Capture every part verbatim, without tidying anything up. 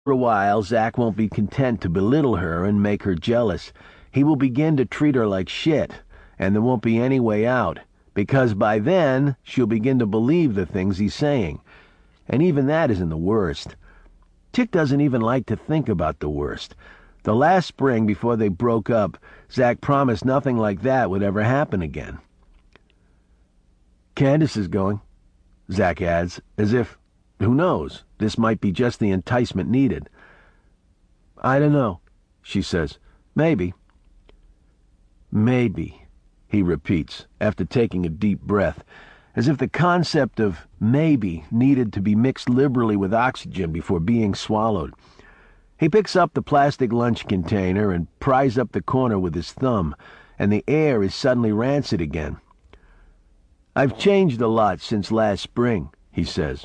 For a while, Zach won't be content to belittle her and make her jealous. He will begin to treat her like shit, and there won't be any way out, because by then she'll begin to believe the things he's saying. And even that isn't the worst. Tick doesn't even like to think about the worst. The last spring, before they broke up, Zach promised nothing like that would ever happen again. Candace is going, Zach adds, as if, who knows, this might be just the enticement needed. I don't know, she says. Maybe. Maybe, he repeats, after taking a deep breath, as if the concept of maybe needed to be mixed liberally with oxygen before being swallowed. He picks up the plastic lunch container and pries up the corner with his thumb, and the air is suddenly rancid again. I've changed a lot since last spring, he says.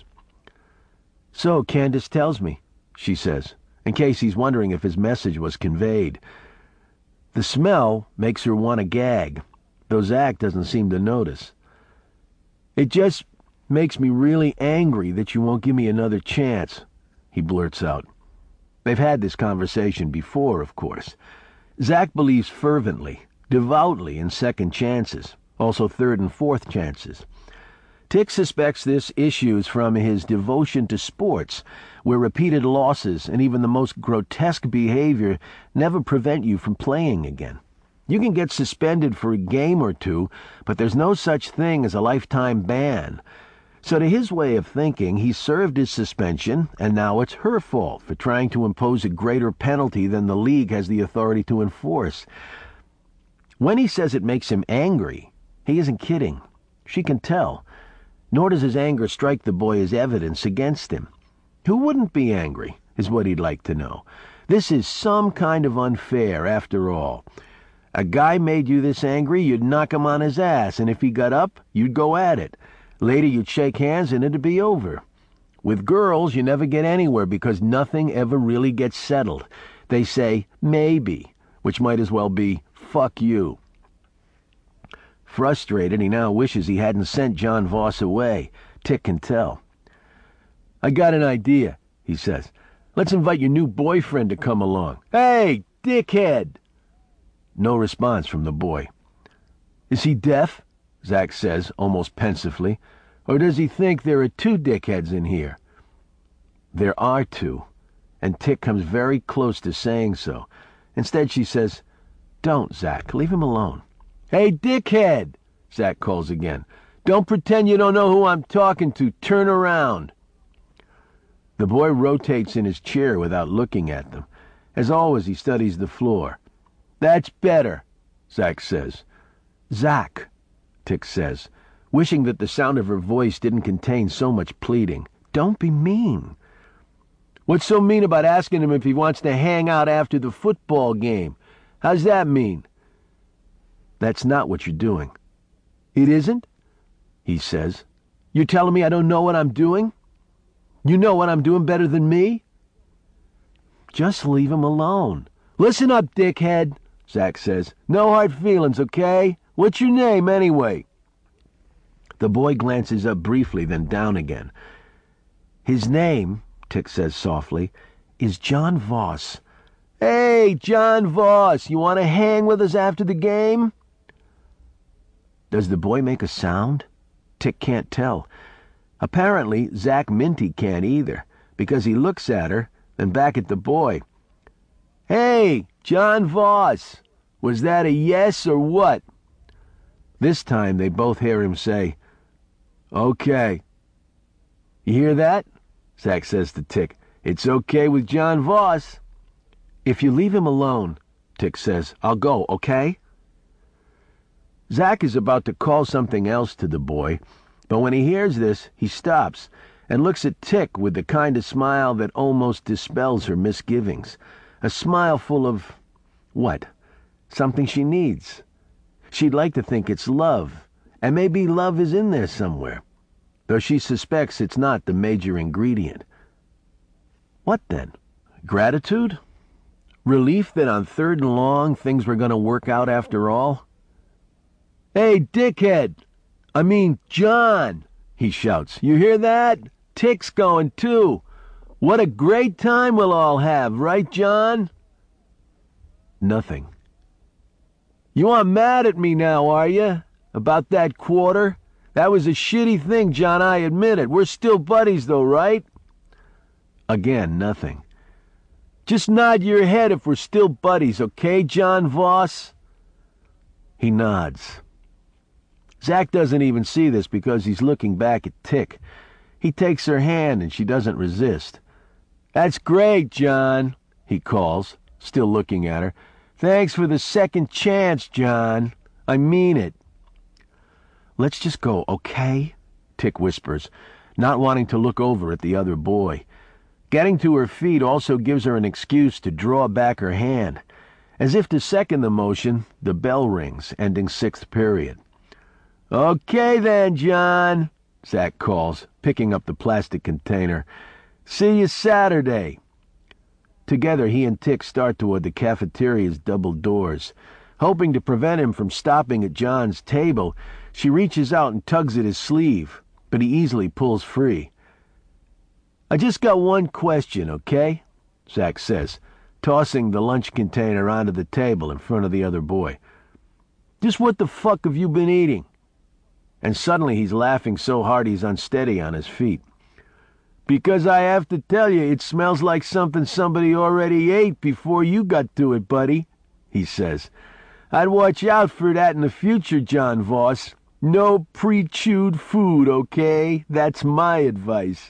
So Candace tells me, she says, in case he's wondering if his message was conveyed. The smell makes her want to gag, though Zach doesn't seem to notice. It just makes me really angry that you won't give me another chance, he blurts out. They've had this conversation before, of course. Zach believes fervently, devoutly in second chances, also third and fourth chances. Tick suspects this issues from his devotion to sports, where repeated losses and even the most grotesque behavior never prevent you from playing again. You can get suspended for a game or two, but there's no such thing as a lifetime ban. So to his way of thinking, he served his suspension, and now it's her fault for trying to impose a greater penalty than the league has the authority to enforce. When he says it makes him angry, he isn't kidding. She can tell. Nor does his anger strike the boy as evidence against him. Who wouldn't be angry, is what he'd like to know. This is some kind of unfair, after all. A guy made you this angry, you'd knock him on his ass, and if he got up, you'd go at it. Later you'd shake hands and it'd be over. With girls, you never get anywhere because nothing ever really gets settled. They say, maybe, which might as well be, fuck you. Frustrated, he now wishes he hadn't sent John Voss away. Tick can tell. I got an idea, he says. Let's invite your new boyfriend to come along. Hey, dickhead! No response from the boy. Is he deaf? Zach says, almost pensively. Or does he think there are two dickheads in here? There are two, and Tick comes very close to saying so. Instead she says, Don't, Zach, leave him alone. Hey, dickhead, Zach calls again. Don't pretend you don't know who I'm talking to. Turn around. The boy rotates in his chair without looking at them. As always, he studies the floor. That's better, Zach says. Zach, Tick says, wishing that the sound of her voice didn't contain so much pleading. Don't be mean. What's so mean about asking him if he wants to hang out after the football game? How's that mean? That's not what you're doing. It isn't? He says. You're telling me I don't know what I'm doing? You know what I'm doing better than me? Just leave him alone. Listen up, dickhead, Zach says. No hard feelings, okay? What's your name, anyway? The boy glances up briefly, then down again. His name, Tick says softly, is John Voss. Hey, John Voss, you want to hang with us after the game? Does the boy make a sound? Tick can't tell. Apparently, Zach Minty can't either, because he looks at her, then back at the boy. Hey, John Voss, was that a yes or what? This time they both hear him say, Okay. You hear that? Zach says to Tick. It's okay with John Voss. If you leave him alone, Tick says, I'll go, okay? Zach is about to call something else to the boy, but when he hears this, he stops and looks at Tick with the kind of smile that almost dispels her misgivings. A smile full of, what? Something she needs. She'd like to think it's love, and maybe love is in there somewhere, though she suspects it's not the major ingredient. What then? Gratitude? Relief that on third and long things were going to work out after all? Hey, dickhead! I mean, John! He shouts. You hear that? Tick's going, too. What a great time we'll all have, right, John? Nothing. You aren't mad at me now, are you? About that quarter? That was a shitty thing, John, I admit it. We're still buddies, though, right? Again, nothing. Just nod your head if we're still buddies, okay, John Voss? He nods. Zach doesn't even see this because he's looking back at Tick. He takes her hand and she doesn't resist. That's great, John, he calls, still looking at her. Thanks for the second chance, John. I mean it. Let's just go, okay? Tick whispers, not wanting to look over at the other boy. Getting to her feet also gives her an excuse to draw back her hand. As if to second the motion, the bell rings, ending sixth period. Okay then, John, Zach calls, picking up the plastic container. See you Saturday. Together, he and Tick start toward the cafeteria's double doors. Hoping to prevent him from stopping at John's table, she reaches out and tugs at his sleeve, but he easily pulls free. I just got one question, okay? Zach says, tossing the lunch container onto the table in front of the other boy. Just what the fuck have you been eating? And suddenly he's laughing so hard he's unsteady on his feet. Because I have to tell you, it smells like something somebody already ate before you got to it, buddy, he says. I'd watch out for that in the future, John Voss. No pre-chewed food, okay? That's my advice.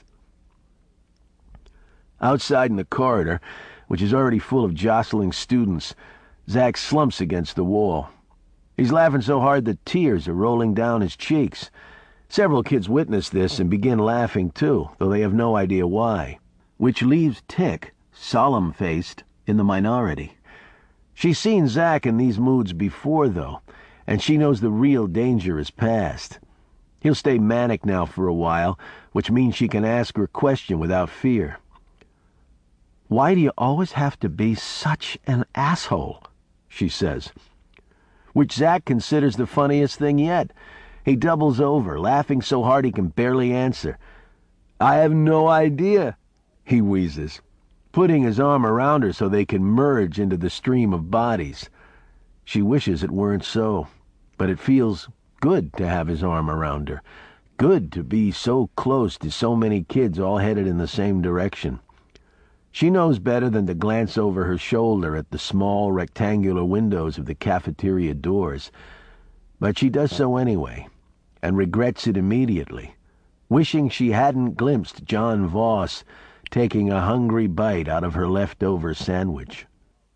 Outside in the corridor, which is already full of jostling students, Zach slumps against the wall. He's laughing so hard that tears are rolling down his cheeks. Several kids witness this and begin laughing too, though they have no idea why, which leaves Tick, solemn-faced, in the minority. She's seen Zach in these moods before, though, and she knows the real danger is past. He'll stay manic now for a while, which means she can ask her question without fear. Why do you always have to be such an asshole? She says. Which Zach considers the funniest thing yet. He doubles over, laughing so hard he can barely answer. I have no idea, he wheezes, putting his arm around her so they can merge into the stream of bodies. She wishes it weren't so, but it feels good to have his arm around her, good to be so close to so many kids all headed in the same direction. She knows better than to glance over her shoulder at the small rectangular windows of the cafeteria doors, but she does so anyway, and regrets it immediately, wishing she hadn't glimpsed John Voss taking a hungry bite out of her leftover sandwich.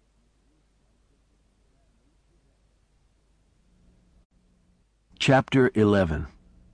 Chapter eleven.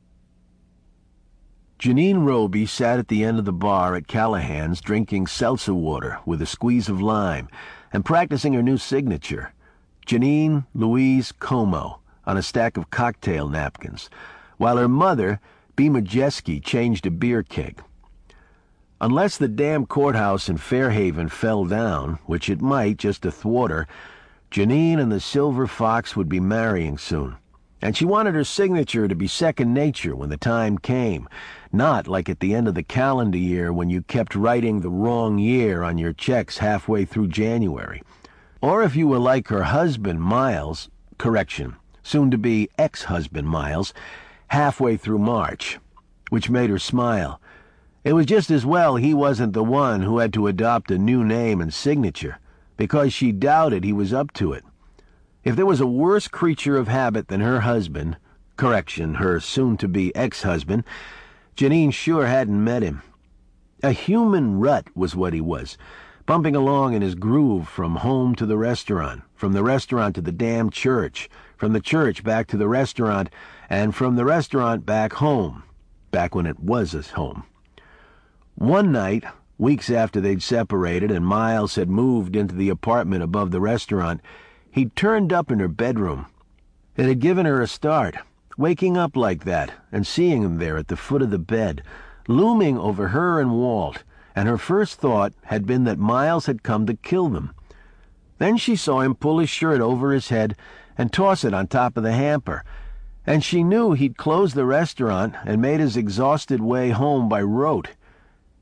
Janine Roby sat at the end of the bar at Callahan's drinking seltzer water with a squeeze of lime and practicing her new signature, Janine Louise Como, on a stack of cocktail napkins, while her mother, Bea Majeski, changed a beer keg. Unless the damn courthouse in Fairhaven fell down, which it might just to thwart her, Janine and the Silver Fox would be marrying soon. And she wanted her signature to be second nature when the time came, not like at the end of the calendar year when you kept writing the wrong year on your checks halfway through January. Or if you were like her husband, Miles, correction, soon-to-be ex-husband Miles, halfway through March, which made her smile. It was just as well he wasn't the one who had to adopt a new name and signature, because she doubted he was up to it. If there was a worse creature of habit than her husband, correction, her soon-to-be ex-husband, Janine sure hadn't met him. A human rut was what he was, bumping along in his groove from home to the restaurant, from the restaurant to the damn church, from the church back to the restaurant, and from the restaurant back home, back when it was his home. One night, weeks after they'd separated and Miles had moved into the apartment above the restaurant, he'd turned up in her bedroom. It had given her a start, waking up like that and seeing him there at the foot of the bed, looming over her and Walt, and her first thought had been that Miles had come to kill them. Then she saw him pull his shirt over his head and toss it on top of the hamper, and she knew he'd closed the restaurant and made his exhausted way home by rote.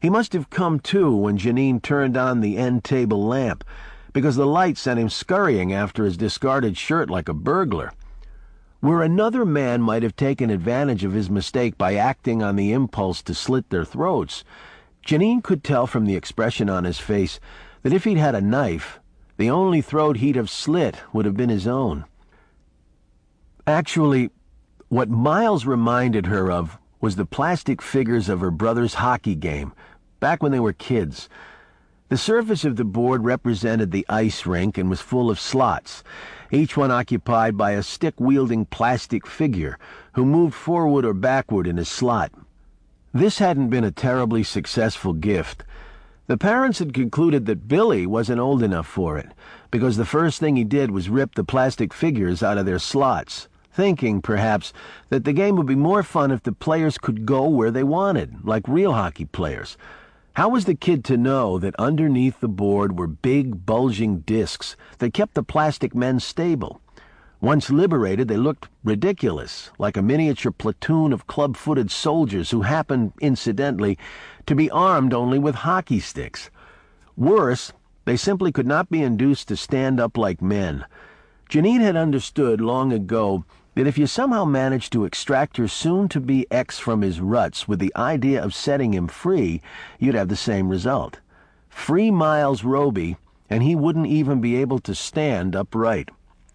He must have come to when Janine turned on the end table lamp, because the light sent him scurrying after his discarded shirt like a burglar. Where another man might have taken advantage of his mistake by acting on the impulse to slit their throats, Janine could tell from the expression on his face that if he'd had a knife, the only throat he'd have slit would have been his own. Actually, what Miles reminded her of was the plastic figures of her brother's hockey game, back when they were kids. The surface of the board represented the ice rink and was full of slots, each one occupied by a stick-wielding plastic figure who moved forward or backward in his slot. This hadn't been a terribly successful gift. The parents had concluded that Billy wasn't old enough for it, because the first thing he did was rip the plastic figures out of their slots, thinking, perhaps, that the game would be more fun if the players could go where they wanted, like real hockey players. How was the kid to know that underneath the board were big, bulging discs that kept the plastic men stable? Once liberated, they looked ridiculous, like a miniature platoon of club-footed soldiers who happened, incidentally, to be armed only with hockey sticks. Worse, they simply could not be induced to stand up like men. Janine had understood long ago that if you somehow managed to extract your soon-to-be ex from his ruts with the idea of setting him free, you'd have the same result. Free Miles Roby, and he wouldn't even be able to stand upright.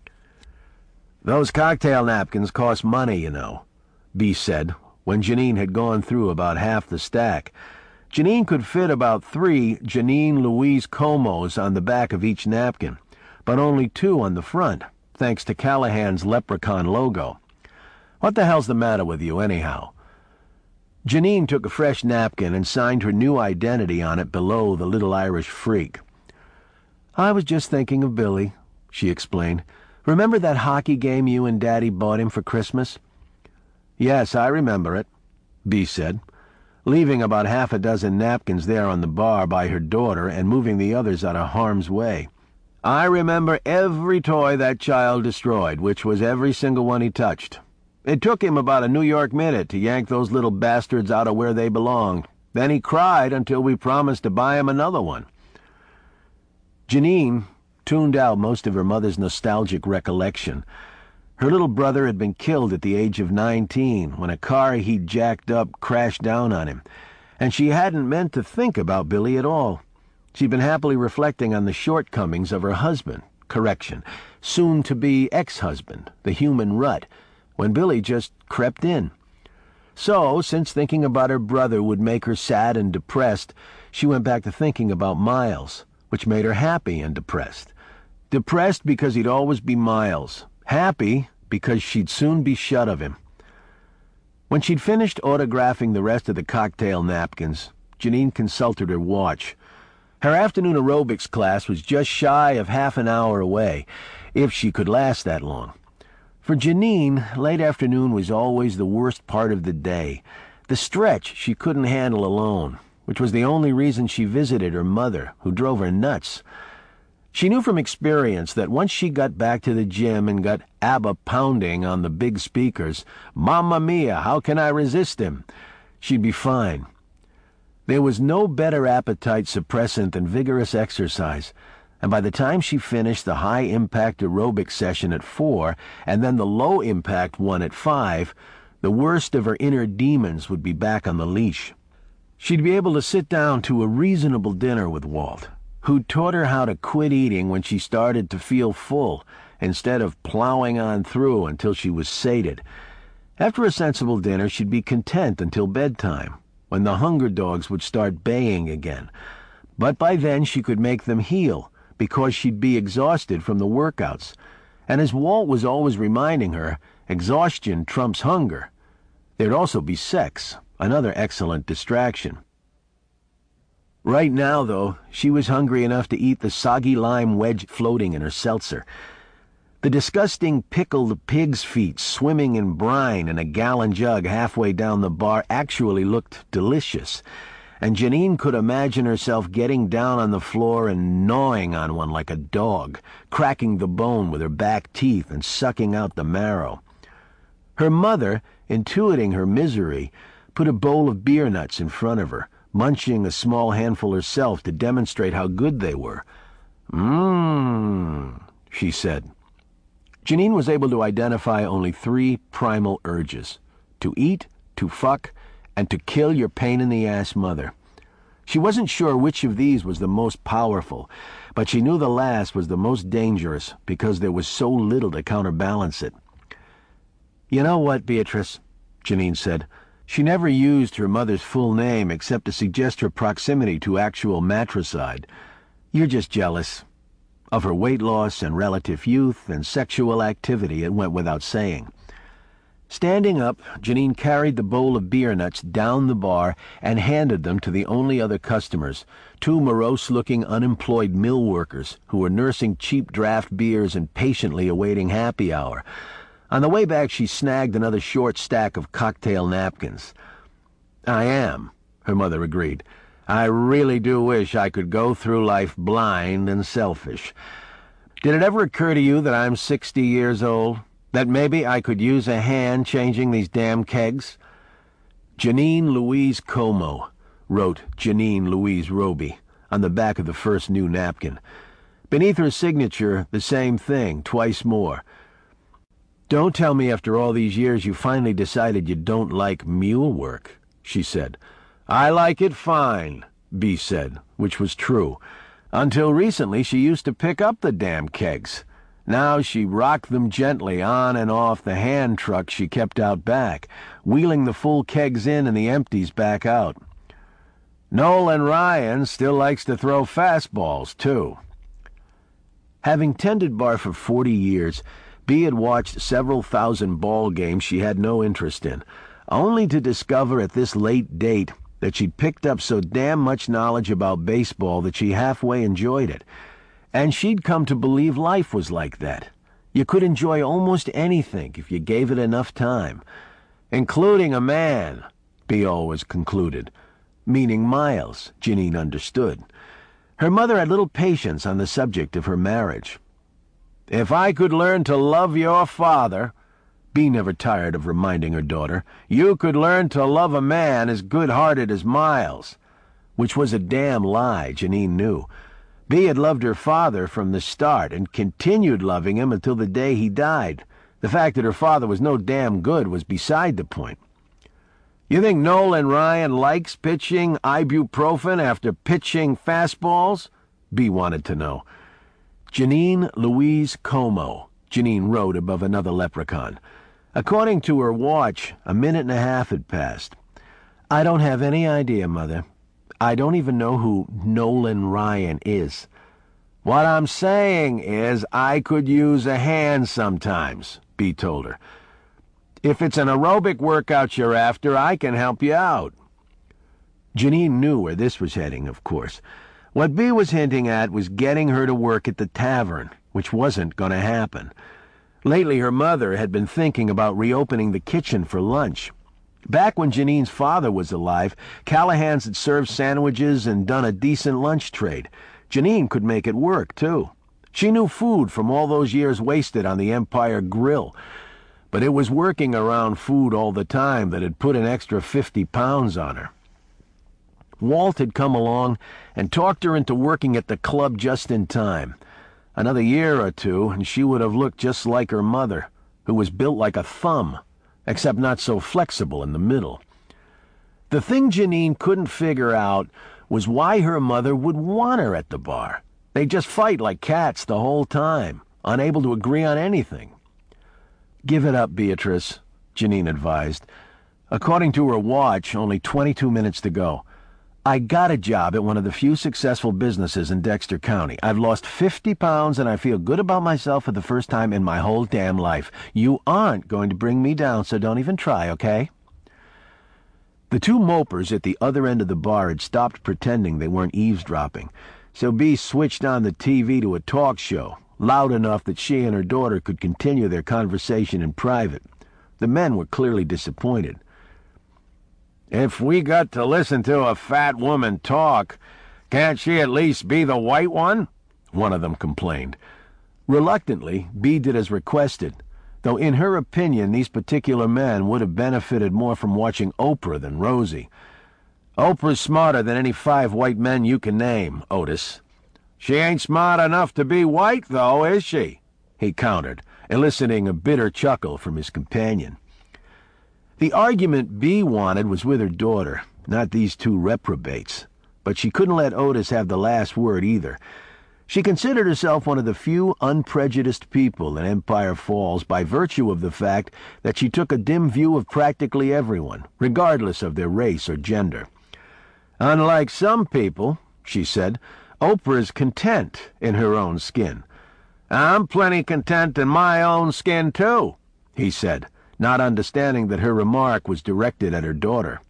"Those cocktail napkins cost money, you know," B said, when Janine had gone through about half the stack. Janine could fit about three Janine Louise Comos on the back of each napkin, but only two on the front, thanks to Callahan's leprechaun logo. "What the hell's the matter with you, anyhow?" Janine took a fresh napkin and signed her new identity on it below the little Irish freak. "I was just thinking of Billy," she explained. "Remember that hockey game you and Daddy bought him for Christmas?" "Yes, I remember it," B said, leaving about half a dozen napkins there on the bar by her daughter and moving the others out of harm's way. "I remember every toy that child destroyed, which was every single one he touched. It took him about a New York minute to yank those little bastards out of where they belonged. Then he cried until we promised to buy him another one." Janine tuned out most of her mother's nostalgic recollection. Her little brother had been killed at the age of nineteen when a car he'd jacked up crashed down on him, and she hadn't meant to think about Billy at all. She'd been happily reflecting on the shortcomings of her husband, correction, soon-to-be ex-husband, the human rut, when Billy just crept in. So, since thinking about her brother would make her sad and depressed, she went back to thinking about Miles, which made her happy and depressed. Depressed because he'd always be Miles. Happy because she'd soon be shut of him. When she'd finished autographing the rest of the cocktail napkins, Janine consulted her watch. Her afternoon aerobics class was just shy of half an hour away, if she could last that long. For Janine, late afternoon was always the worst part of the day, the stretch she couldn't handle alone, which was the only reason she visited her mother, who drove her nuts. She knew from experience that once she got back to the gym and got ABBA pounding on the big speakers, "Mamma mia, how can I resist him?" she'd be fine. There was no better appetite suppressant than vigorous exercise, and by the time she finished the high-impact aerobic session at four and then the low-impact one at five, the worst of her inner demons would be back on the leash. She'd be able to sit down to a reasonable dinner with Walt, who taught her how to quit eating when she started to feel full, instead of plowing on through until she was sated. After a sensible dinner, she'd be content until bedtime, when the hunger dogs would start baying again. But by then she could make them heel, because she'd be exhausted from the workouts. And as Walt was always reminding her, exhaustion trumps hunger. There'd also be sex, another excellent distraction. Right now, though, she was hungry enough to eat the soggy lime wedge floating in her seltzer. The disgusting pickled pig's feet swimming in brine in a gallon jug halfway down the bar actually looked delicious, and Janine could imagine herself getting down on the floor and gnawing on one like a dog, cracking the bone with her back teeth and sucking out the marrow. Her mother, intuiting her misery, put a bowl of beer nuts in front of her, munching a small handful herself to demonstrate how good they were. Mmm, she said. Janine was able to identify only three primal urges: to eat, to fuck, and to kill your pain-in-the-ass mother. She wasn't sure which of these was the most powerful, but she knew the last was the most dangerous because there was so little to counterbalance it. "You know what, Beatrice?" Janine said. She never used her mother's full name except to suggest her proximity to actual matricide. "You're just jealous." Of her weight loss and relative youth and sexual activity, it went without saying. Standing up, Janine carried the bowl of beer nuts down the bar and handed them to the only other customers, two morose-looking unemployed mill workers who were nursing cheap draft beers and patiently awaiting happy hour. On the way back, she snagged another short stack of cocktail napkins. "I am," her mother agreed. "I really do wish I could go through life blind and selfish. Did it ever occur to you that I'm sixty years old? That maybe I could use a hand changing these damn kegs?" Janine Louise Como, wrote Janine Louise Roby on the back of the first new napkin. Beneath her signature, the same thing, twice more. "Don't tell me after all these years you finally decided you don't like mule work," she said. "I like it fine," B said, which was true. Until recently she used to pick up the damn kegs. Now she rocked them gently on and off the hand truck she kept out back, wheeling the full kegs in and the empties back out. "Nolan Ryan still likes to throw fastballs, too." Having tended bar for forty years, Bea had watched several thousand ball games she had no interest in, only to discover at this late date that she'd picked up so damn much knowledge about baseball that she halfway enjoyed it. And she'd come to believe life was like that. You could enjoy almost anything if you gave it enough time. "Including a man," Bea always concluded. Meaning Miles, Janine understood. Her mother had little patience on the subject of her marriage. "If I could learn to love your father," Bea never tired of reminding her daughter, "you could learn to love a man as good-hearted as Miles." Which was a damn lie, Janine knew. Bea had loved her father from the start and continued loving him until the day he died. The fact that her father was no damn good was beside the point. "You think Nolan Ryan likes pitching ibuprofen after pitching fastballs?" Bea wanted to know. Janine Louise Como, Janine wrote above another leprechaun. According to her watch, a minute and a half had passed. "I don't have any idea, Mother. I don't even know who Nolan Ryan is." "What I'm saying is I could use a hand sometimes," Bea told her. "If it's an aerobic workout you're after, I can help you out." Janine knew where this was heading, of course. What Bea was hinting at was getting her to work at the tavern, which wasn't going to happen. Lately her mother had been thinking about reopening the kitchen for lunch. Back when Janine's father was alive, Callahan's had served sandwiches and done a decent lunch trade. Janine could make it work, too. She knew food from all those years wasted on the Empire Grill, but it was working around food all the time that had put an extra fifty pounds on her. Walt had come along and talked her into working at the club just in time. Another year or two, and she would have looked just like her mother, who was built like a thumb, except not so flexible in the middle. The thing Janine couldn't figure out was why her mother would want her at the bar. They'd just fight like cats the whole time, unable to agree on anything. "Give it up, Beatrice," Janine advised. According to her watch, only twenty-two minutes to go. "I got a job at one of the few successful businesses in Dexter County. I've lost fifty pounds and I feel good about myself for the first time in my whole damn life. You aren't going to bring me down, so don't even try, okay?" The two mopers at the other end of the bar had stopped pretending they weren't eavesdropping, so Bea switched on the T V to a talk show, loud enough that she and her daughter could continue their conversation in private. The men were clearly disappointed. "If we got to listen to a fat woman talk, can't she at least be the white one?" one of them complained. Reluctantly, Bea did as requested, though in her opinion these particular men would have benefited more from watching Oprah than Rosie. Oprah's smarter than any five white men you can name, Otis. She ain't smart enough to be white, though, is she? He countered, eliciting a bitter chuckle from his companion. The argument Bea wanted was with her daughter, not these two reprobates. But she couldn't let Otis have the last word either. She considered herself one of the few unprejudiced people in Empire Falls by virtue of the fact that she took a dim view of practically everyone, regardless of their race or gender. Unlike some people, she said, Oprah's content in her own skin. I'm plenty content in my own skin, too, he said, not understanding that her remark was directed at her daughter.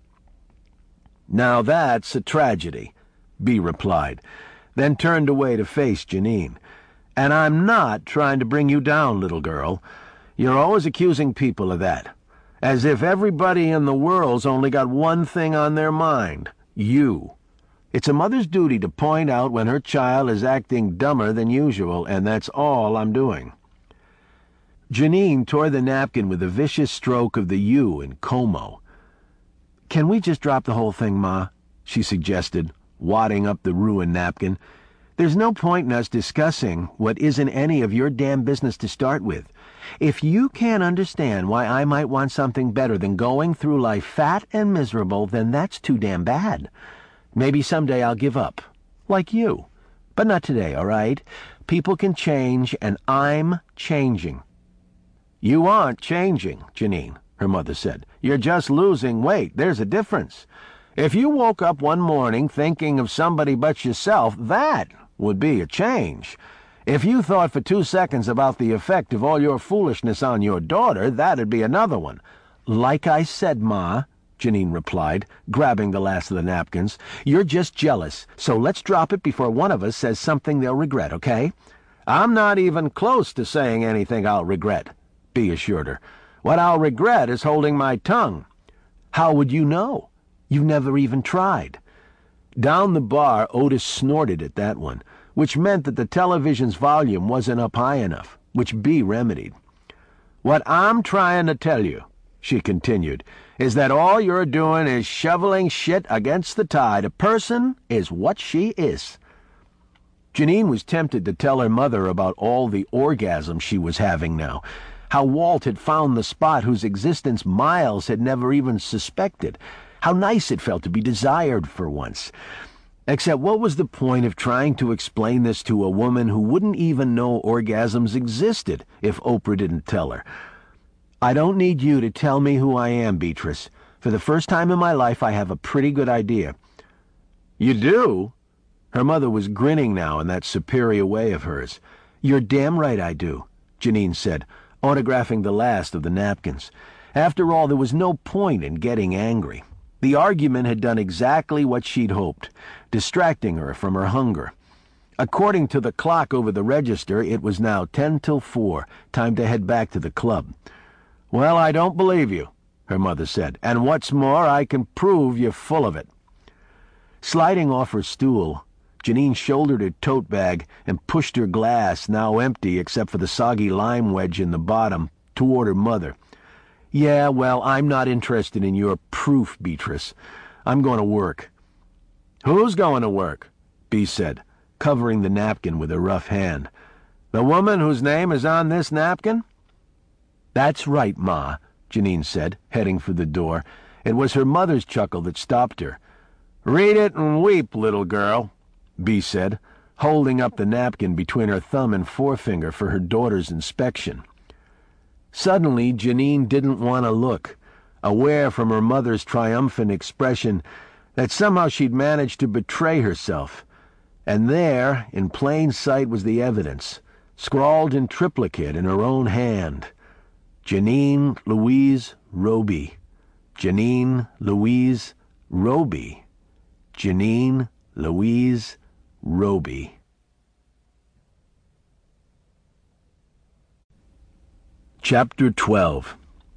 Now that's a tragedy, Bea replied, then turned away to face Janine. And I'm not trying to bring you down, little girl. You're always accusing people of that, as if everybody in the world's only got one thing on their mind, you. It's a mother's duty to point out when her child is acting dumber than usual, and that's all I'm doing. Janine tore the napkin with a vicious stroke of the U in Como. Can we just drop the whole thing, Ma? She suggested, wadding up the ruined napkin. There's no point in us discussing what isn't any of your damn business to start with. If you can't understand why I might want something better than going through life fat and miserable, then that's too damn bad. Maybe someday I'll give up. Like you. But not today, all right? People can change, and I'm changing. You aren't changing, Janine, her mother said. You're just losing weight. There's a difference. If you woke up one morning thinking of somebody but yourself, that would be a change. If you thought for two seconds about the effect of all your foolishness on your daughter, that'd be another one. Like I said, Ma, Janine replied, grabbing the last of the napkins, you're just jealous, so let's drop it before one of us says something they'll regret, okay? I'm not even close to saying anything I'll regret, Bea assured her. What I'll regret is holding my tongue. How would you know? You've never even tried. Down the bar, Otis snorted at that one, which meant that the television's volume wasn't up high enough, which Bea remedied. What I'm trying to tell you, she continued, is that all you're doing is shoveling shit against the tide. A person is what she is. Janine was tempted to tell her mother about all the orgasms she was having now, how Walt had found the spot whose existence Miles had never even suspected, how nice it felt to be desired for once. Except what was the point of trying to explain this to a woman who wouldn't even know orgasms existed if Oprah didn't tell her? I don't need you to tell me who I am, Beatrice. For the first time in my life, I have a pretty good idea. You do? Her mother was grinning now in that superior way of hers. You're damn right I do, Janine said, autographing the last of the napkins. After all, there was no point in getting angry. The argument had done exactly what she'd hoped, distracting her from her hunger. According to the clock over the register, it was now ten till four, time to head back to the club. Well, I don't believe you, her mother said, and what's more, I can prove you're full of it. Sliding off her stool, Janine shouldered her tote bag and pushed her glass, now empty except for the soggy lime wedge in the bottom, toward her mother. Yeah, well, I'm not interested in your proof, Beatrice. I'm going to work. Who's going to work? Bea said, covering the napkin with a rough hand. The woman whose name is on this napkin? That's right, Ma, Janine said, heading for the door. It was her mother's chuckle that stopped her. Read it and weep, little girl, Bea said, holding up the napkin between her thumb and forefinger for her daughter's inspection. Suddenly, Janine didn't want to look, aware from her mother's triumphant expression that somehow she'd managed to betray herself. And there, in plain sight, was the evidence, scrawled in triplicate in her own hand. Janine Louise Roby. Janine Louise Roby. Janine Louise Roby. Chapter twelve.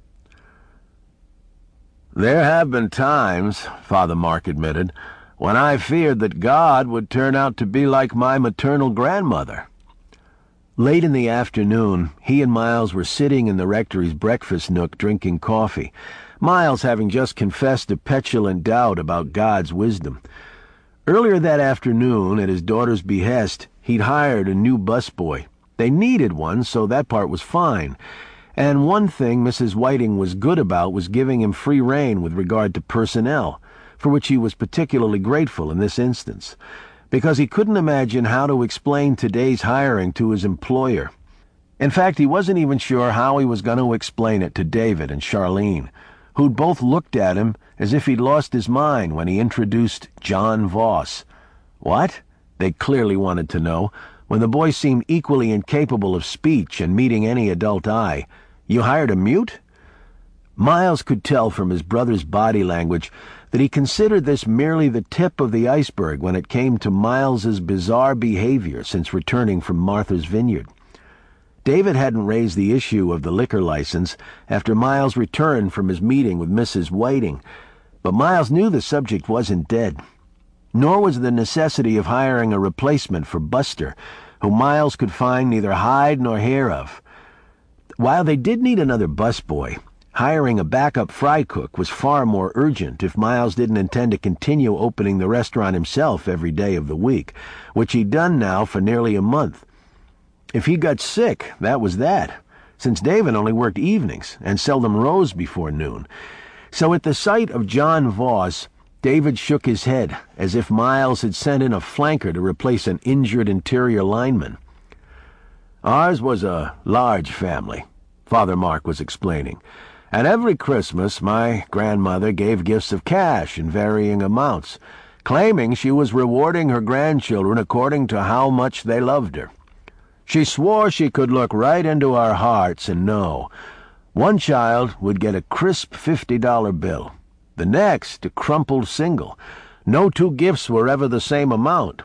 There have been times, Father Mark admitted, when I feared that God would turn out to be like my maternal grandmother. Late in the afternoon, he and Miles were sitting in the rectory's breakfast nook drinking coffee, Miles having just confessed a petulant doubt about God's wisdom. Earlier that afternoon, at his daughter's behest, he'd hired a new busboy. They needed one, so that part was fine. And one thing Missus Whiting was good about was giving him free rein with regard to personnel, for which he was particularly grateful in this instance, because he couldn't imagine how to explain today's hiring to his employer. In fact, he wasn't even sure how he was going to explain it to David and Charlene, who'd both looked at him as if he'd lost his mind when he introduced John Voss. What? They clearly wanted to know, when the boy seemed equally incapable of speech and meeting any adult eye. You hired a mute? Miles could tell from his brother's body language that he considered this merely the tip of the iceberg when it came to Miles's bizarre behavior since returning from Martha's Vineyard. David hadn't raised the issue of the liquor license after Miles returned from his meeting with Missus Whiting, but Miles knew the subject wasn't dead. Nor was the necessity of hiring a replacement for Buster, whom Miles could find neither hide nor hair of. While they did need another busboy, hiring a backup fry cook was far more urgent if Miles didn't intend to continue opening the restaurant himself every day of the week, which he'd done now for nearly a month. If he got sick, that was that, since David only worked evenings and seldom rose before noon. So at the sight of John Voss, David shook his head, as if Miles had sent in a flanker to replace an injured interior lineman. Ours was a large family, Father Mark was explaining, and every Christmas my grandmother gave gifts of cash in varying amounts, claiming she was rewarding her grandchildren according to how much they loved her. She swore she could look right into our hearts and know. One child would get a crisp fifty-dollar bill, the next a crumpled single. No two gifts were ever the same amount.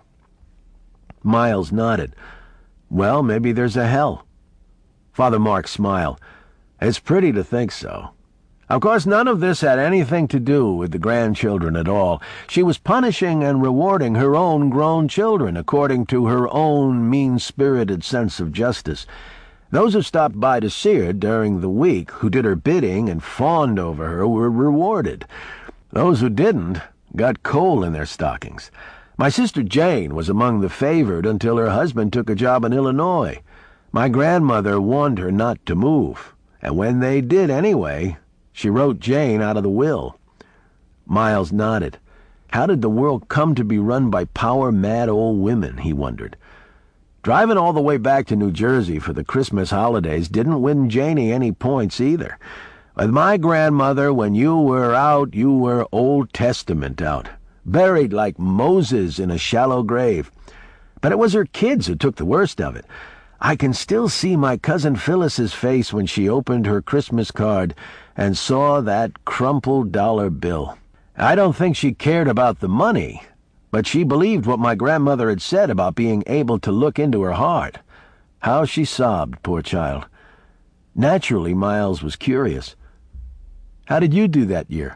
Miles nodded. Well, maybe there's a hell. Father Mark smiled. It's pretty to think so. Of course, none of this had anything to do with the grandchildren at all. She was punishing and rewarding her own grown children according to her own mean-spirited sense of justice. Those who stopped by to see her during the week, who did her bidding and fawned over her, were rewarded. Those who didn't got coal in their stockings. My sister Jane was among the favored until her husband took a job in Illinois. My grandmother warned her not to move, and when they did anyway, she wrote Jane out of the will. Miles nodded. How did the world come to be run by power-mad old women, he wondered. Driving all the way back to New Jersey for the Christmas holidays didn't win Janie any points either. With my grandmother, when you were out, you were Old Testament out, buried like Moses in a shallow grave. But it was her kids who took the worst of it. I can still see my cousin Phyllis's face when she opened her Christmas card and saw that crumpled dollar bill. I don't think she cared about the money, but she believed what my grandmother had said about being able to look into her heart. How she sobbed, poor child. Naturally, Miles was curious. How did you do that year?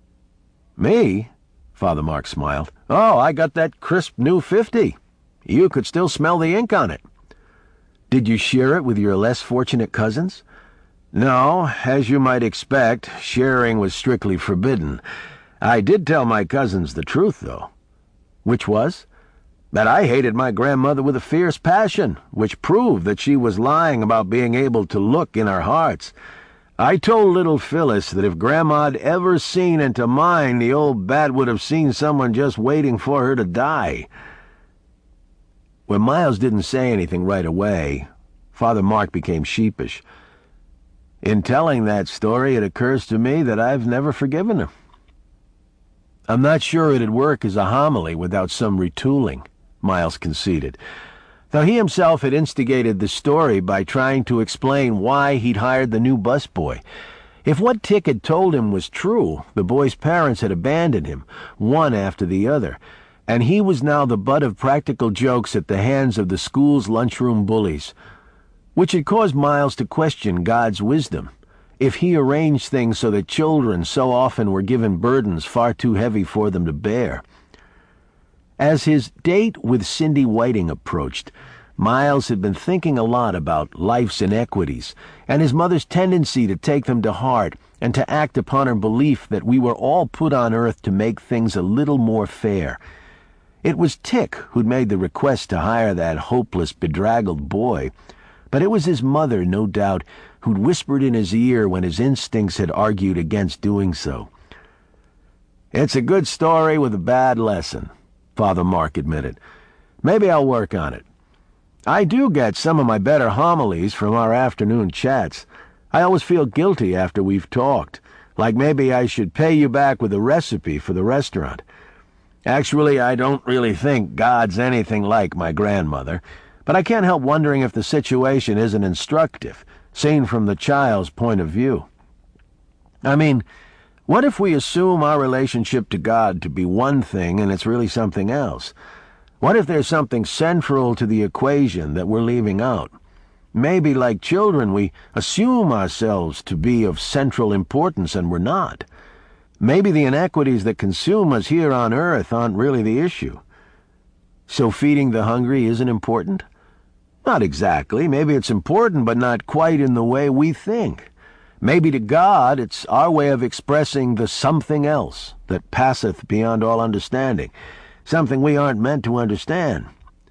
Me? Father Mark smiled. Oh, I got that crisp new fifty. You could still smell the ink on it. Did you share it with your less fortunate cousins? No, as you might expect, sharing was strictly forbidden. I did tell my cousins the truth, though. Which was? That I hated my grandmother with a fierce passion, which proved that she was lying about being able to look in our hearts. I told little Phyllis that if Grandma'd ever seen into mine, the old bat would have seen someone just waiting for her to die. When Miles didn't say anything right away, Father Mark became sheepish. In telling that story, it occurs to me that I've never forgiven her. I'm not sure it'd work as a homily without some retooling, Miles conceded, though he himself had instigated the story by trying to explain why he'd hired the new busboy. If what Tick had told him was true, the boy's parents had abandoned him, one after the other, and he was now the butt of practical jokes at the hands of the school's lunchroom bullies, which had caused Miles to question God's wisdom, if he arranged things so that children so often were given burdens far too heavy for them to bear. As his date with Cindy Whiting approached, Miles had been thinking a lot about life's inequities and his mother's tendency to take them to heart and to act upon her belief that we were all put on earth to make things a little more fair. It was Tick who'd made the request to hire that hopeless, bedraggled boy, but it was his mother, no doubt, who'd whispered in his ear when his instincts had argued against doing so. "It's a good story with a bad lesson," Father Mark admitted. "Maybe I'll work on it. I do get some of my better homilies from our afternoon chats. I always feel guilty after we've talked, like maybe I should pay you back with a recipe for the restaurant. Actually, I don't really think God's anything like my grandmother, but I can't help wondering if the situation isn't instructive, seen from the child's point of view. I mean, what if we assume our relationship to God to be one thing and it's really something else? What if there's something central to the equation that we're leaving out? Maybe, like children, we assume ourselves to be of central importance and we're not. Maybe the inequities that consume us here on earth aren't really the issue. So feeding the hungry isn't important? Not exactly. Maybe it's important, but not quite in the way we think. Maybe to God it's our way of expressing the something else that passeth beyond all understanding, something we aren't meant to understand.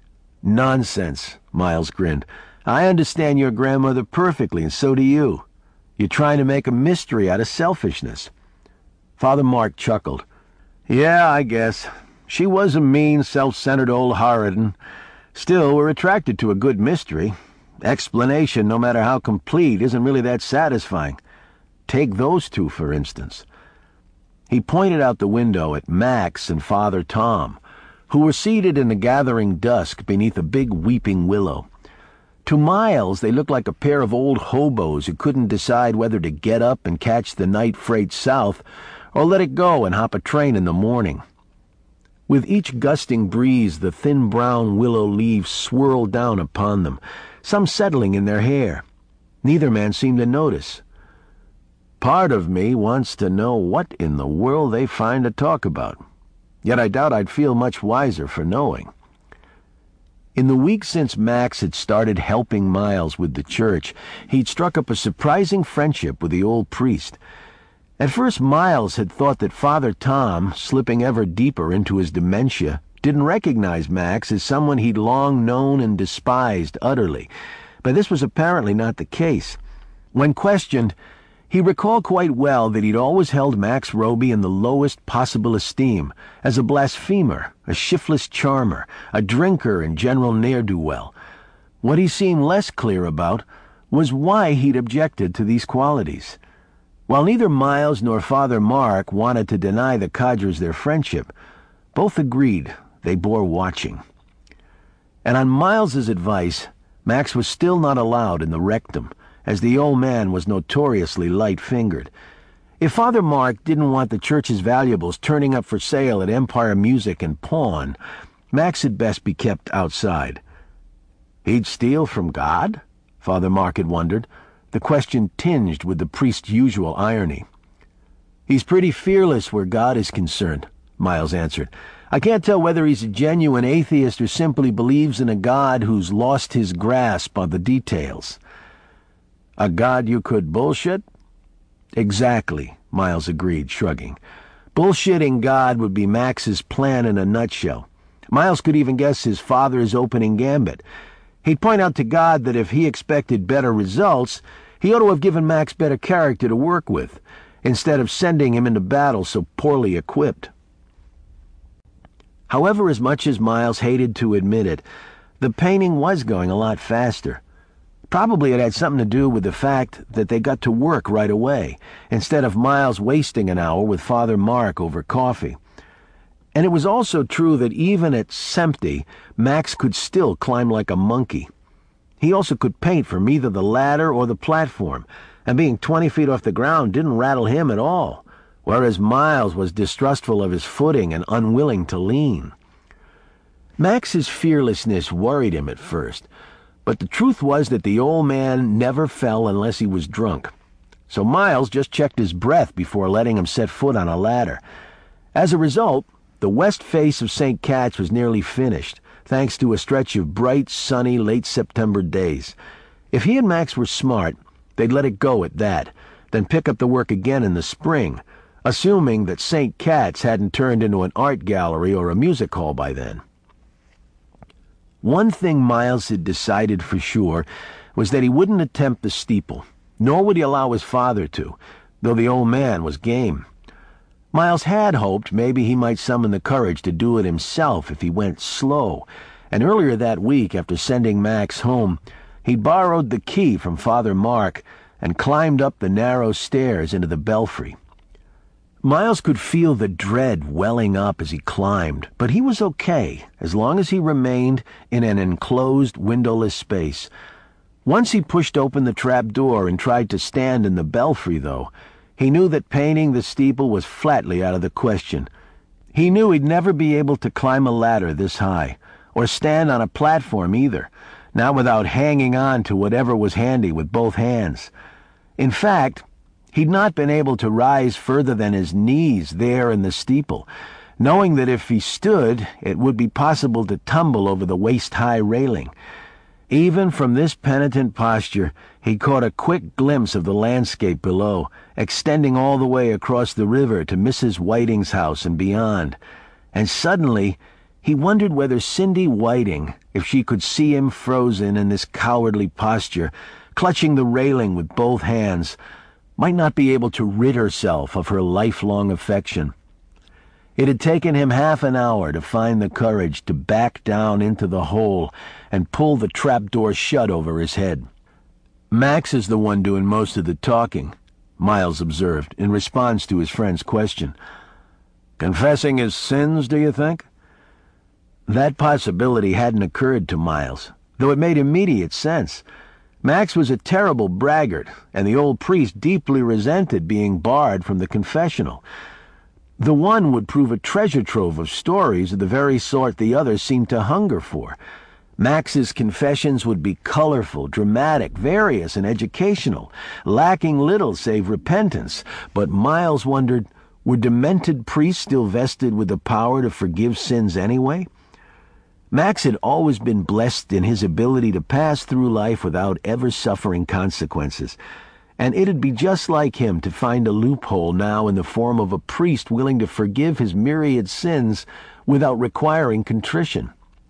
Nonsense, Miles grinned. I understand your grandmother perfectly, and so do you. You're trying to make a mystery out of selfishness. Father Mark chuckled. Yeah, I guess. She was a mean, self-centered old harridan. Still, we're attracted to a good mystery. Explanation, no matter how complete, isn't really that satisfying. Take those two, for instance. He pointed out the window at Max and Father Tom, who were seated in the gathering dusk beneath a big weeping willow. To Miles, they looked like a pair of old hobos who couldn't decide whether to get up and catch the night freight south or let it go and hop a train in the morning. With each gusting breeze, the thin brown willow leaves swirled down upon them, some settling in their hair. Neither man seemed to notice. Part of me wants to know what in the world they find to talk about. Yet I doubt I'd feel much wiser for knowing. In the week since Max had started helping Miles with the church, he'd struck up a surprising friendship with the old priest. At first, Miles had thought that Father Tom, slipping ever deeper into his dementia, didn't recognize Max as someone he'd long known and despised utterly, but this was apparently not the case. When questioned, he recalled quite well that he'd always held Max Roby in the lowest possible esteem, as a blasphemer, a shiftless charmer, a drinker and general ne'er-do-well. What he seemed less clear about was why he'd objected to these qualities. While neither Miles nor Father Mark wanted to deny the codgers their friendship, both agreed they bore watching. And on Miles's advice, Max was still not allowed in the rectum, as the old man was notoriously light-fingered. If Father Mark didn't want the church's valuables turning up for sale at Empire Music and Pawn, Max had best be kept outside. He'd steal from God? Father Mark had wondered, the question tinged with the priest's usual irony. He's pretty fearless where God is concerned, Miles answered. I can't tell whether he's a genuine atheist or simply believes in a God who's lost his grasp on the details. A God you could bullshit? Exactly, Miles agreed, shrugging. Bullshitting God would be Max's plan in a nutshell. Miles could even guess his father's opening gambit. He'd point out to God that if he expected better results, he ought to have given Max better character to work with, instead of sending him into battle so poorly equipped. However, as much as Miles hated to admit it, the painting was going a lot faster. Probably it had something to do with the fact that they got to work right away, instead of Miles wasting an hour with Father Mark over coffee. And it was also true that even at Sempty, Max could still climb like a monkey. He also could paint from either the ladder or the platform, and being twenty feet off the ground didn't rattle him at all, whereas Miles was distrustful of his footing and unwilling to lean. Max's fearlessness worried him at first, but the truth was that the old man never fell unless he was drunk. So Miles just checked his breath before letting him set foot on a ladder. As a result, the west face of Saint Cat's was nearly finished, thanks to a stretch of bright, sunny, late September days. If he and Max were smart, they'd let it go at that, then pick up the work again in the spring, assuming that Saint Cat's hadn't turned into an art gallery or a music hall by then. One thing Miles had decided for sure was that he wouldn't attempt the steeple, nor would he allow his father to, though the old man was game. Miles had hoped maybe he might summon the courage to do it himself if he went slow, and earlier that week, after sending Max home, he borrowed the key from Father Mark and climbed up the narrow stairs into the belfry. Miles could feel the dread welling up as he climbed, but he was okay as long as he remained in an enclosed, windowless space. Once he pushed open the trap door and tried to stand in the belfry, though, he knew that painting the steeple was flatly out of the question. He knew he'd never be able to climb a ladder this high, or stand on a platform either, not without hanging on to whatever was handy with both hands. In fact, he'd not been able to rise further than his knees there in the steeple, knowing that if he stood, it would be possible to tumble over the waist-high railing. Even from this penitent posture, he caught a quick glimpse of the landscape below, extending all the way across the river to Missus Whiting's house and beyond. And suddenly, he wondered whether Cindy Whiting, if she could see him frozen in this cowardly posture, clutching the railing with both hands, might not be able to rid herself of her lifelong affection. It had taken him half an hour to find the courage to back down into the hole and pull the trapdoor shut over his head. "Max is the one doing most of the talking," Miles observed in response to his friend's question. "Confessing his sins, do you think?" That possibility hadn't occurred to Miles, though it made immediate sense. Max was a terrible braggart, and the old priest deeply resented being barred from the confessional. The one would prove a treasure trove of stories of the very sort the other seemed to hunger for. Max's confessions would be colorful, dramatic, various, and educational, lacking little save repentance. But Miles wondered, were demented priests still vested with the power to forgive sins anyway? Max had always been blessed in his ability to pass through life without ever suffering consequences, and it'd be just like him to find a loophole now in the form of a priest willing to forgive his myriad sins without requiring contrition.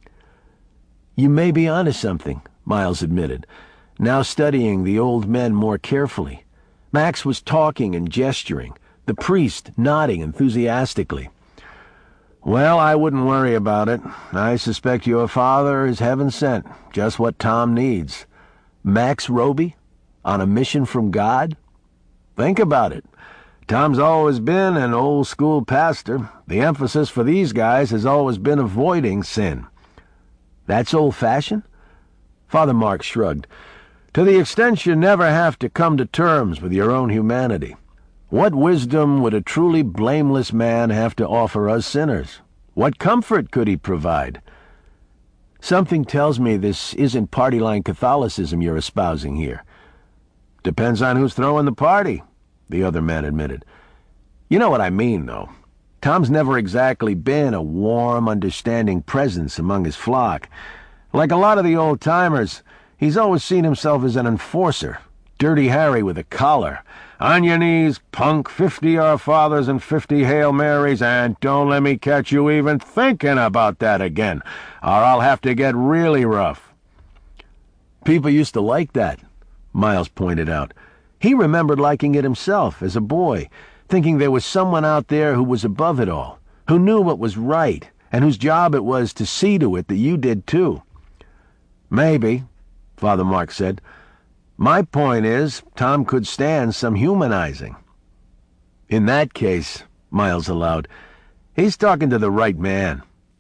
"You may be onto something," Miles admitted, now studying the old men more carefully. Max was talking and gesturing, the priest nodding enthusiastically. "Well, I wouldn't worry about it. I suspect your father is heaven sent, just what Tom needs. Max Roby? On a mission from God? Think about it. Tom's always been an old-school pastor. The emphasis for these guys has always been avoiding sin." "That's old-fashioned?" Father Mark shrugged. "To the extent you never have to come to terms with your own humanity. What wisdom would a truly blameless man have to offer us sinners? What comfort could he provide?" "Something tells me this isn't party-line Catholicism you're espousing here." "Depends on who's throwing the party," the other man admitted. "You know what I mean, though. Tom's never exactly been a warm, understanding presence among his flock. Like a lot of the old-timers, he's always seen himself as an enforcer, Dirty Harry with a collar. On your knees, punk, fifty Our Fathers and fifty Hail Marys, and don't let me catch you even thinking about that again, or I'll have to get really rough." "People used to like that," Miles pointed out. He remembered liking it himself as a boy, thinking there was someone out there who was above it all, who knew what was right, and whose job it was to see to it that you did too. "Maybe," Father Mark said. "My point is, Tom could stand some humanizing." "In that case," Miles allowed, "he's talking to the right man."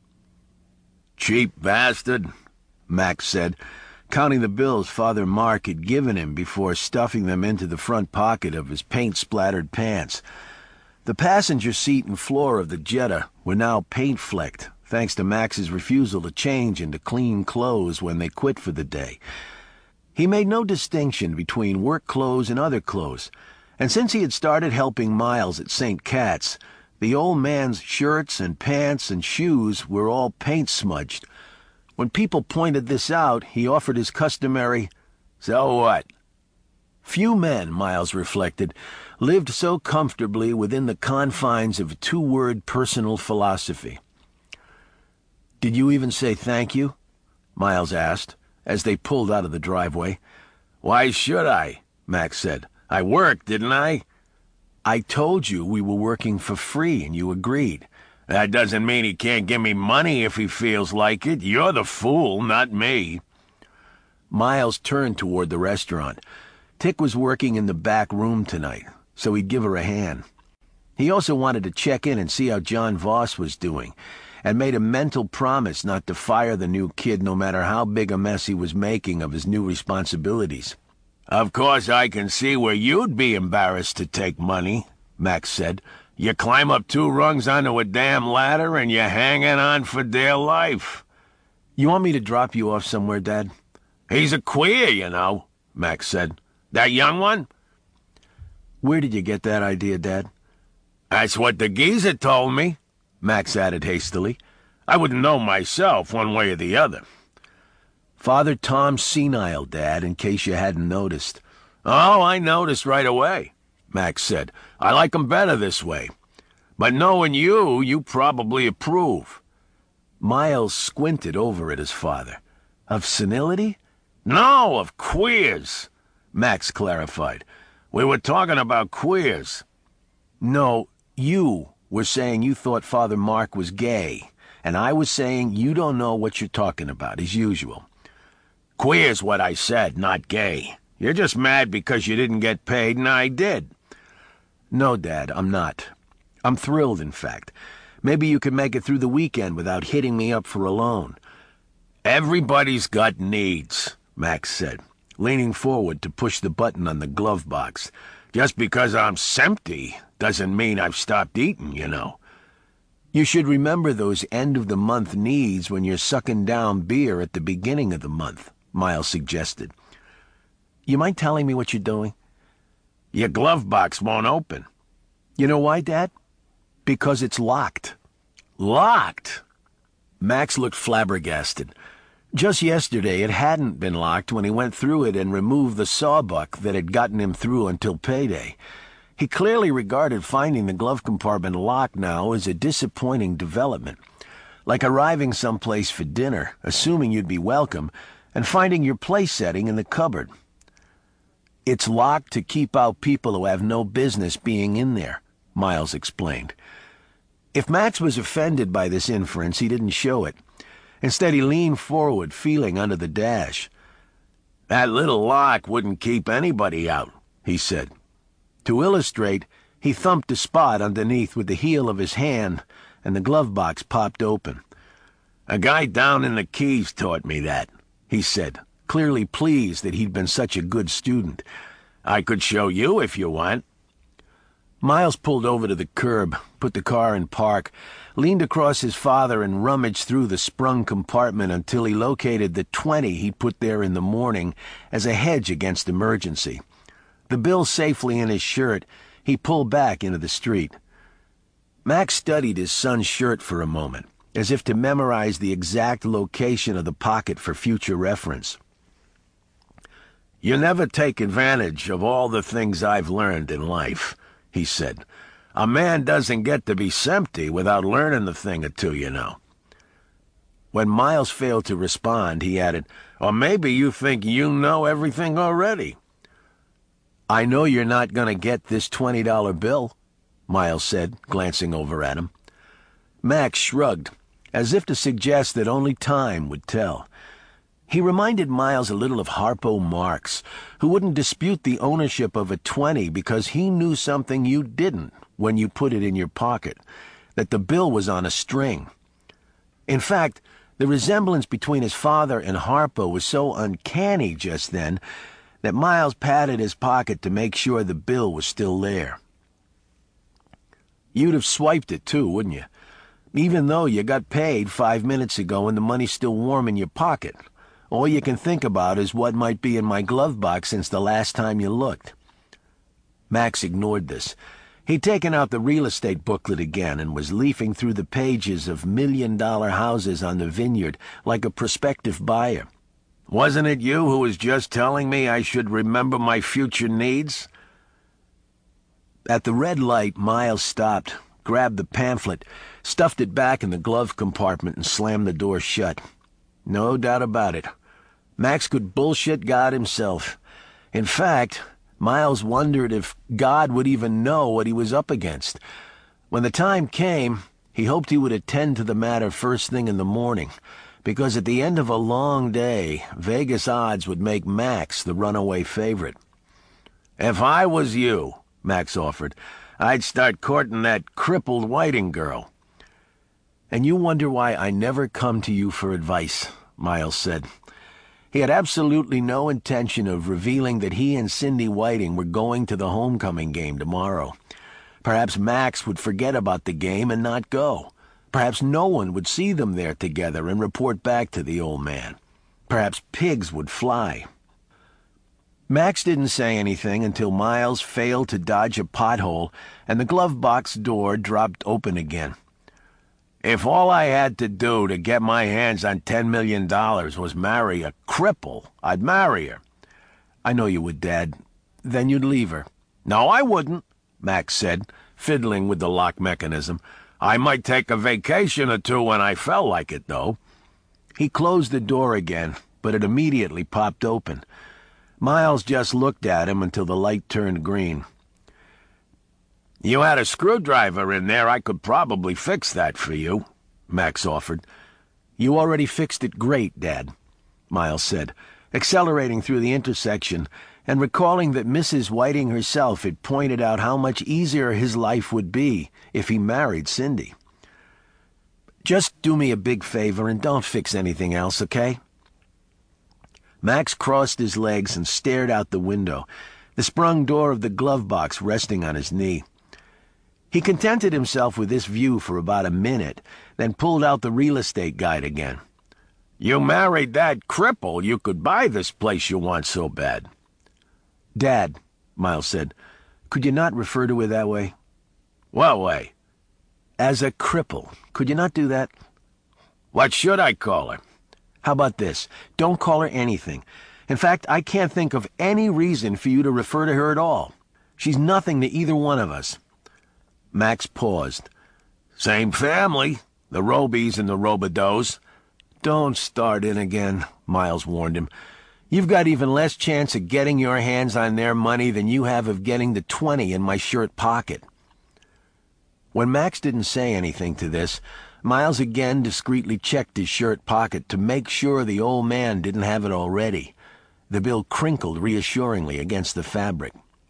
"Cheap bastard," Max said, counting the bills Father Mark had given him before stuffing them into the front pocket of his paint-splattered pants. The passenger seat and floor of the Jetta were now paint-flecked, thanks to Max's refusal to change into clean clothes when they quit for the day. He made no distinction between work clothes and other clothes, and since he had started helping Miles at Saint Cat's, the old man's shirts and pants and shoes were all paint-smudged. When people pointed this out, he offered his customary, "So what?" Few men, Miles reflected, lived so comfortably within the confines of a two-word personal philosophy. "Did you even say thank you?" Miles asked, as they pulled out of the driveway. "Why should I?" Max said. "I worked, didn't I?" "I told you we were working for free, and you agreed." "That doesn't mean he can't give me money if he feels like it. You're the fool, not me." Miles turned toward the restaurant. Tick was working in the back room tonight, so he'd give her a hand. He also wanted to check in and see how John Voss was doing, and made a mental promise not to fire the new kid no matter how big a mess he was making of his new responsibilities. "Of course I can see where you'd be embarrassed to take money," Max said. "You climb up two rungs onto a damn ladder and you're hanging on for dear life." "You want me to drop you off somewhere, Dad?" "He's a queer, you know," Max said. "That young one?" "Where did you get that idea, Dad?" "That's what the geezer told me," Max added hastily. "I wouldn't know myself one way or the other." "Father Tom's senile, Dad, in case you hadn't noticed." "Oh, I noticed right away," Max said. "I like 'em better this way. But knowing you, you probably approve." Miles squinted over at his father. "Of senility?" "No, of queers," Max clarified. "We were talking about queers." "No, you were saying you thought Father Mark was gay, and I was saying you don't know what you're talking about, as usual." "Queer's what I said, not gay. You're just mad because you didn't get paid, and I did." "No, Dad, I'm not. I'm thrilled, in fact. Maybe you could make it through the weekend without hitting me up for a loan." "Everybody's got needs," Max said, leaning forward to push the button on the glove box. "Just because I'm empty doesn't mean I've stopped eating, you know." "You should remember those end-of-the-month needs when you're sucking down beer at the beginning of the month," Miles suggested. "You mind telling me what you're doing?" "Your glove box won't open." "You know why, Dad? Because it's locked." "Locked?" Max looked flabbergasted. Just yesterday it hadn't been locked when he went through it and removed the sawbuck that had gotten him through until payday. He clearly regarded finding the glove compartment locked now as a disappointing development, like arriving someplace for dinner, assuming you'd be welcome, and finding your place setting in the cupboard. "It's locked to keep out people who have no business being in there," Miles explained. If Max was offended by this inference, he didn't show it. Instead, he leaned forward, feeling under the dash. "That little lock wouldn't keep anybody out," he said. To illustrate, he thumped a spot underneath with the heel of his hand, and the glove box popped open. "A guy down in the Keys taught me that," he said, clearly pleased that he'd been such a good student. "I could show you if you want." Miles pulled over to the curb, put the car in park, leaned across his father and rummaged through the sprung compartment until he located the twenty he'd put there in the morning as a hedge against emergency. The bill safely in his shirt, he pulled back into the street. Max studied his son's shirt for a moment, as if to memorize the exact location of the pocket for future reference. "You never take advantage of all the things I've learned in life," he said. "A man doesn't get to be empty without learning the thing or two, you know." When Miles failed to respond, he added, "Or maybe you think you know everything already." "I know you're not going to get this twenty dollar bill," Miles said, glancing over at him. Max shrugged, as if to suggest that only time would tell. He reminded Miles a little of Harpo Marx, who wouldn't dispute the ownership of a twenty because he knew something you didn't when you put it in your pocket, that the bill was on a string. In fact, the resemblance between his father and Harpo was so uncanny just then that Miles patted his pocket to make sure the bill was still there. "You'd have swiped it too, wouldn't you? Even though you got paid five minutes ago and the money's still warm in your pocket. All you can think about is what might be in my glove box since the last time you looked." Max ignored this. He'd taken out the real estate booklet again and was leafing through the pages of million-dollar houses on the vineyard like a prospective buyer. "Wasn't it you who was just telling me I should remember my future needs?" At the red light, Miles stopped, grabbed the pamphlet, stuffed it back in the glove compartment, and slammed the door shut. No doubt about it. Max could bullshit God himself. In fact, Miles wondered if God would even know what he was up against. When the time came, he hoped he would attend to the matter first thing in the morning, because at the end of a long day, Vegas odds would make Max the runaway favorite. "If I was you," Max offered, "I'd start courting that crippled Whiting girl." "And you wonder why I never come to you for advice," Miles said. He had absolutely no intention of revealing that he and Cindy Whiting were going to the homecoming game tomorrow. Perhaps Max would forget about the game and not go. Perhaps no one would see them there together and report back to the old man. Perhaps pigs would fly. Max didn't say anything until Miles failed to dodge a pothole and the glove box door dropped open again. "If all I had to do to get my hands on ten million dollars was marry a cripple, I'd marry her." "I know you would, Dad. Then you'd leave her." "No, I wouldn't," Max said, fiddling with the lock mechanism. "I might take a vacation or two when I felt like it, though." He closed the door again, but it immediately popped open. Miles just looked at him until the light turned green. "You had a screwdriver in there, I could probably fix that for you," Max offered. "You already fixed it great, Dad," Miles said, accelerating through the intersection and recalling that Missus Whiting herself had pointed out how much easier his life would be if he married Cindy. "Just do me a big favor and don't fix anything else, okay?" Max crossed his legs and stared out the window, the sprung door of the glove box resting on his knee. He contented himself with this view for about a minute, then pulled out the real estate guide again. "You married that cripple, you could buy this place you want so bad." "Dad," Miles said, "could you not refer to her that way?" "What way?" "As a cripple. Could you not do that?" "What should I call her?" "How about this? Don't call her anything. In fact, I can't think of any reason for you to refer to her at all. She's nothing to either one of us." Max paused. "Same family, the Robies and the Robideaus." "Don't start in again," Miles warned him. "You've got even less chance of getting your hands on their money than you have of getting the twenty in my shirt pocket." When Max didn't say anything to this, Miles again discreetly checked his shirt pocket to make sure the old man didn't have it already. The bill crinkled reassuringly against the fabric.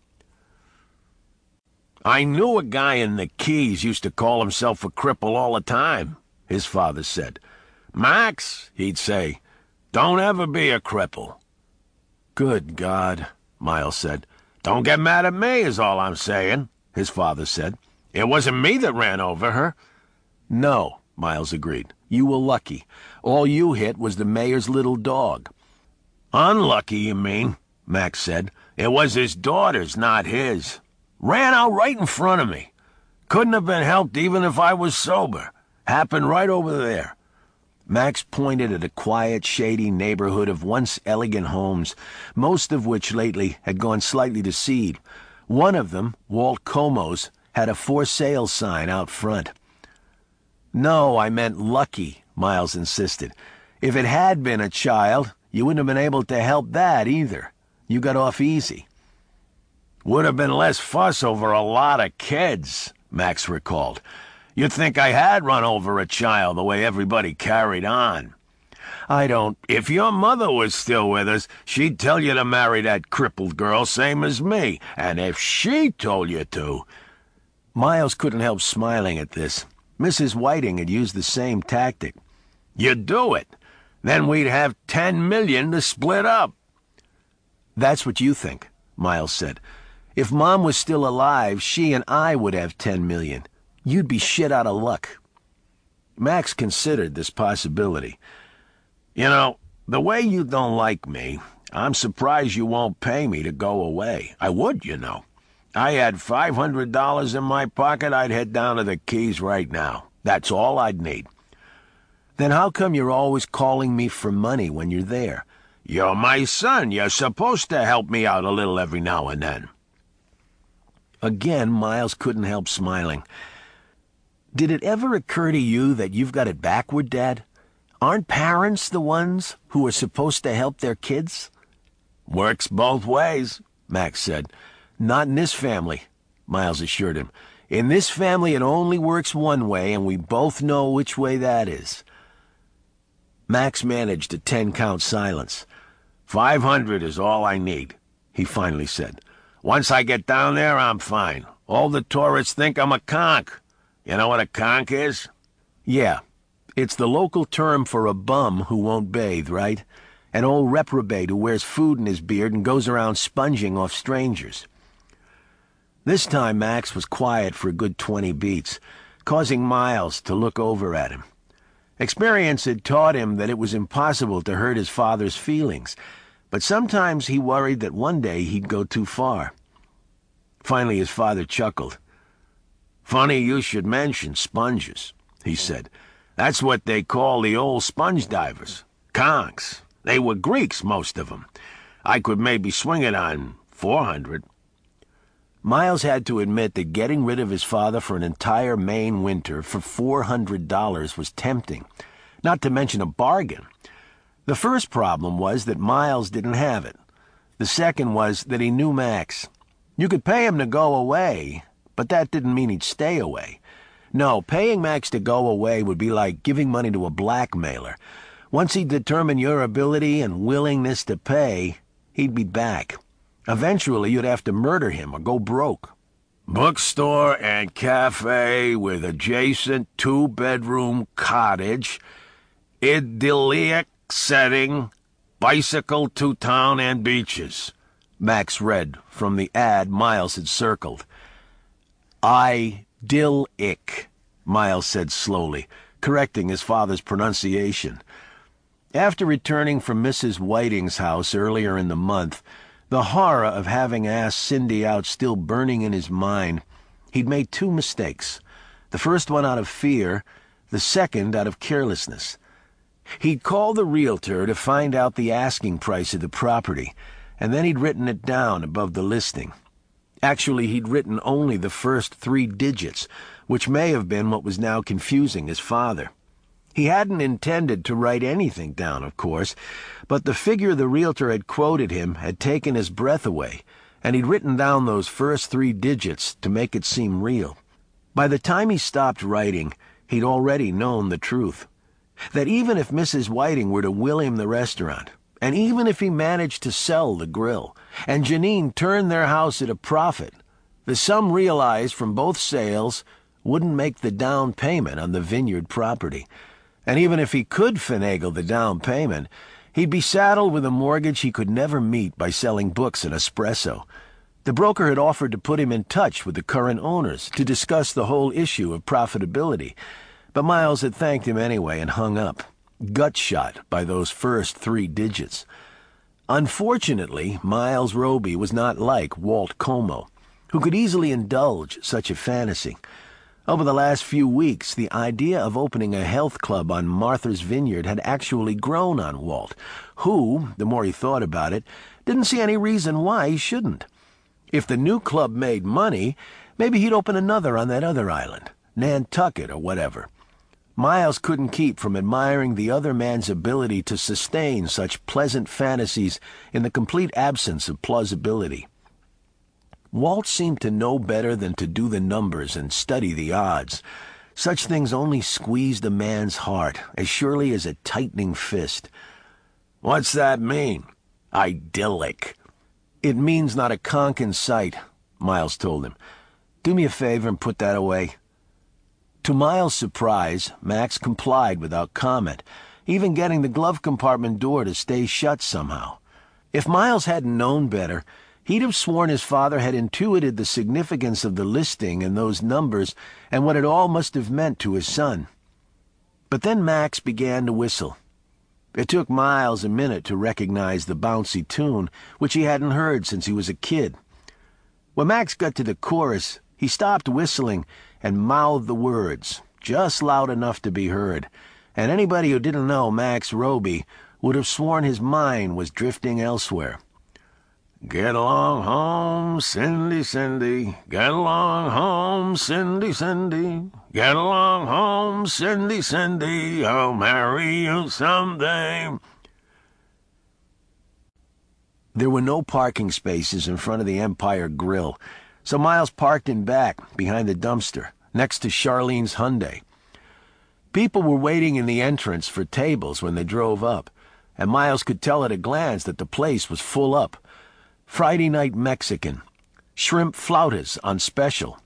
"I knew a guy in the Keys used to call himself a cripple all the time," his father said. "Max," he'd say, "don't ever be a cripple." "Good God," Miles said. "Don't get mad at me, is all I'm saying," his father said. "It wasn't me that ran over her." "No," Miles agreed. "You were lucky. All you hit was the mayor's little dog." "Unlucky, you mean," Max said. "It was his daughter's, not his. Ran out right in front of me. Couldn't have been helped even if I was sober. Happened right over there." Max pointed at a quiet, shady neighborhood of once elegant homes, most of which lately had gone slightly to seed. One of them, Walt Como's, had a for sale sign out front. "No, I meant lucky," Miles insisted. "If it had been a child, you wouldn't have been able to help that either. You got off easy." "Would have been less fuss over a lot of kids," Max recalled. "You'd think I had run over a child the way everybody carried on." "I don't—" "If your mother was still with us, she'd tell you to marry that crippled girl, same as me. And if she told you to—" Miles couldn't help smiling at this. Missus Whiting had used the same tactic. "You'd do it. Then we'd have ten million to split up." "That's what you think," Miles said. "If Mom was still alive, she and I would have ten million. You'd be shit out of luck." Max considered this possibility. "You know, the way you don't like me, I'm surprised you won't pay me to go away. I would, you know. I had five hundred dollars in my pocket, I'd head down to the Keys right now. That's all I'd need." "Then how come you're always calling me for money when you're there?" "You're my son. You're supposed to help me out a little every now and then." Again, Miles couldn't help smiling. "Did it ever occur to you that you've got it backward, Dad? Aren't parents the ones who are supposed to help their kids?" "Works both ways," Max said. "Not in this family," Miles assured him. "In this family it only works one way, and we both know which way that is." Max managed a ten-count silence. Five hundred is all I need," he finally said. "Once I get down there, I'm fine. All the tourists think I'm a conch. You know what a conch is?" "Yeah. It's the local term for a bum who won't bathe, right? An old reprobate who wears food in his beard and goes around sponging off strangers." This time Max was quiet for a good twenty beats, causing Miles to look over at him. Experience had taught him that it was impossible to hurt his father's feelings, but sometimes he worried that one day he'd go too far. Finally his father chuckled. "Funny you should mention sponges," he said. "That's what they call the old sponge divers. Conchs. They were Greeks, most of them. I could maybe swing it on four hundred. Miles had to admit that getting rid of his father for an entire Maine winter for four hundred dollars was tempting, not to mention a bargain. The first problem was that Miles didn't have it. The second was that he knew Max. You could pay him to go away, but that didn't mean he'd stay away. No, paying Max to go away would be like giving money to a blackmailer. Once he'd determined your ability and willingness to pay, he'd be back. Eventually, you'd have to murder him or go broke. Bookstore and cafe with adjacent two-bedroom cottage, idyllic setting, bicycle to town and beaches, Max read from the ad Miles had circled. I-dill-ick, Miles said slowly, correcting his father's pronunciation. After returning from Missus Whiting's house earlier in the month, the horror of having asked Cindy out still burning in his mind, he'd made two mistakes. The first one out of fear, the second out of carelessness. He'd called the realtor to find out the asking price of the property, and then he'd written it down above the listing. Actually, he'd written only the first three digits, which may have been what was now confusing his father. He hadn't intended to write anything down, of course, but the figure the realtor had quoted him had taken his breath away, and he'd written down those first three digits to make it seem real. By the time he stopped writing, he'd already known the truth. That even if Missus Whiting were to will him the restaurant, and even if he managed to sell the grill, and Janine turned their house at a profit, the sum realized from both sales wouldn't make the down payment on the vineyard property. And even if he could finagle the down payment, he'd be saddled with a mortgage he could never meet by selling books and espresso. The broker had offered to put him in touch with the current owners to discuss the whole issue of profitability, but Miles had thanked him anyway and hung up, gut-shot by those first three digits. Unfortunately, Miles Roby was not like Walt Como, who could easily indulge such a fantasy. Over the last few weeks, the idea of opening a health club on Martha's Vineyard had actually grown on Walt, who, the more he thought about it, didn't see any reason why he shouldn't. If the new club made money, maybe he'd open another on that other island, Nantucket or whatever. Miles couldn't keep from admiring the other man's ability to sustain such pleasant fantasies in the complete absence of plausibility. Walt seemed to know better than to do the numbers and study the odds. Such things only squeezed a man's heart as surely as a tightening fist. What's that mean? Idyllic. It means not a conch in sight, Miles told him. Do me a favor and put that away. To Miles' surprise, Max complied without comment, even getting the glove compartment door to stay shut somehow. If Miles hadn't known better, he'd have sworn his father had intuited the significance of the listing and those numbers and what it all must have meant to his son. But then Max began to whistle. It took Miles a minute to recognize the bouncy tune, which he hadn't heard since he was a kid. When Max got to the chorus, he stopped whistling and mouthed the words, just loud enough to be heard, and anybody who didn't know Max Roby would have sworn his mind was drifting elsewhere. Get along home, Cindy, Cindy. Get along home, Cindy, Cindy. Get along home, Cindy, Cindy. I'll marry you someday. There were no parking spaces in front of the Empire Grill, so Miles parked in back, behind the dumpster, next to Charlene's Hyundai. People were waiting in the entrance for tables when they drove up, and Miles could tell at a glance that the place was full up. Friday night Mexican, shrimp flautas on special.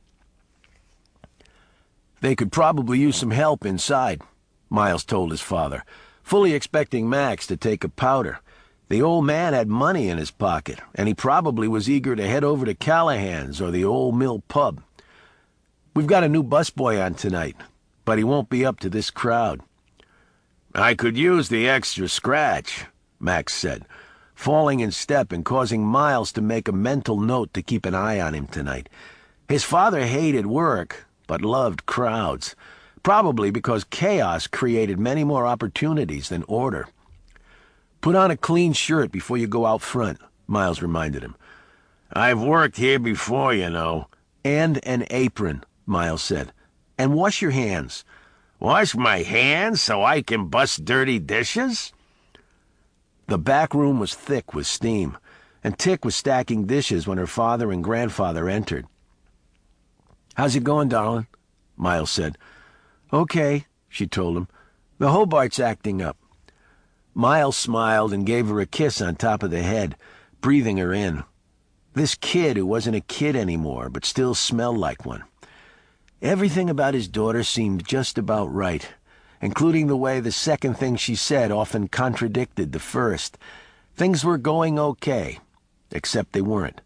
They could probably use some help inside, Miles told his father, fully expecting Max to take a powder. The old man had money in his pocket, and he probably was eager to head over to Callahan's or the Old Mill Pub. We've got a new busboy on tonight, but he won't be up to this crowd. I could use the extra scratch, Max said, falling in step and causing Miles to make a mental note to keep an eye on him tonight. His father hated work, but loved crowds, probably because chaos created many more opportunities than order. Put on a clean shirt before you go out front, Miles reminded him. I've worked here before, you know. And an apron, Miles said. And wash your hands. Wash my hands so I can bust dirty dishes? The back room was thick with steam, and Tick was stacking dishes when her father and grandfather entered. How's it going, darling? Miles said. Okay, she told him. The Hobart's acting up. Miles smiled and gave her a kiss on top of the head, breathing her in. This kid who wasn't a kid anymore, but still smelled like one. Everything about his daughter seemed just about right, including the way the second thing she said often contradicted the first. Things were going okay, except they weren't.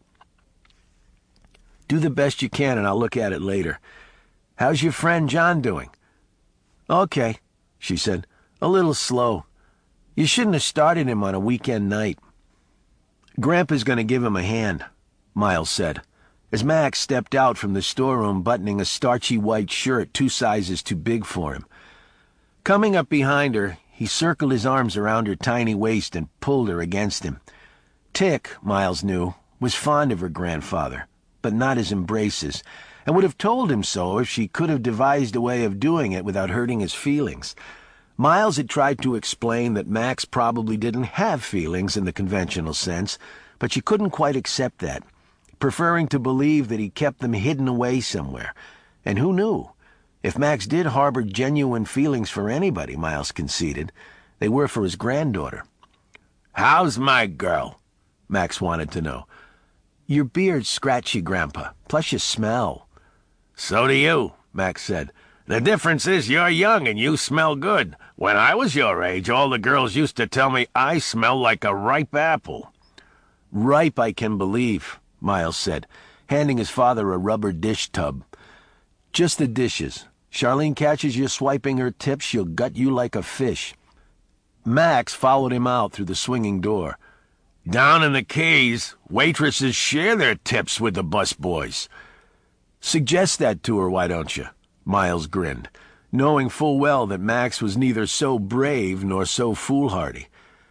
Do the best you can and I'll look at it later. How's your friend John doing? Okay, she said. A little slow. You shouldn't have started him on a weekend night. Grandpa's going to give him a hand, Miles said, as Max stepped out from the storeroom buttoning a starchy white shirt two sizes too big for him. Coming up behind her, he circled his arms around her tiny waist and pulled her against him. Tick, Miles knew, was fond of her grandfather, but not his embraces, and would have told him so if she could have devised a way of doing it without hurting his feelings. Miles had tried to explain that Max probably didn't have feelings in the conventional sense, but she couldn't quite accept that, preferring to believe that he kept them hidden away somewhere. And who knew? If Max did harbor genuine feelings for anybody, Miles conceded, they were for his granddaughter. How's my girl? Max wanted to know. Your beard's scratchy, Grandpa, plus you smell. So do you, Max said. The difference is you're young and you smell good. When I was your age, all the girls used to tell me I smell like a ripe apple. Ripe, I can believe, Miles said, handing his father a rubber dish tub. Just the dishes. Charlene catches you swiping her tips, she'll gut you like a fish. Max followed him out through the swinging door. Down in the Keys, waitresses share their tips with the busboys. Suggest that to her, why don't you? Miles grinned, knowing full well that Max was neither so brave nor so foolhardy.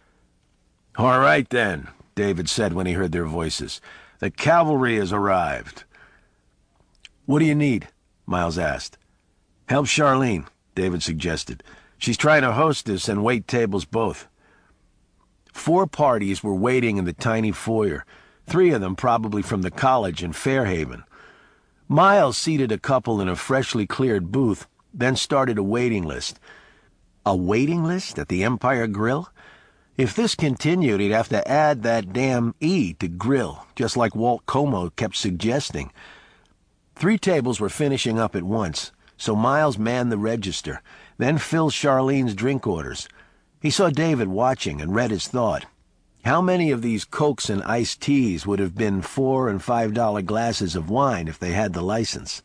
All right, then, David said when he heard their voices. The cavalry has arrived. What do you need? Miles asked. Help Charlene, David suggested. She's trying to hostess and wait tables both. Four parties were waiting in the tiny foyer, three of them probably from the college in Fairhaven. Miles seated a couple in a freshly cleared booth, then started a waiting list. A waiting list at the Empire Grill? If this continued, he'd have to add that damn E to grill, just like Walt Como kept suggesting. Three tables were finishing up at once, so Miles manned the register, then filled Charlene's drink orders. He saw David watching and read his thought. How many of these Cokes and iced teas would have been four- and five-dollar glasses of wine if they had the license?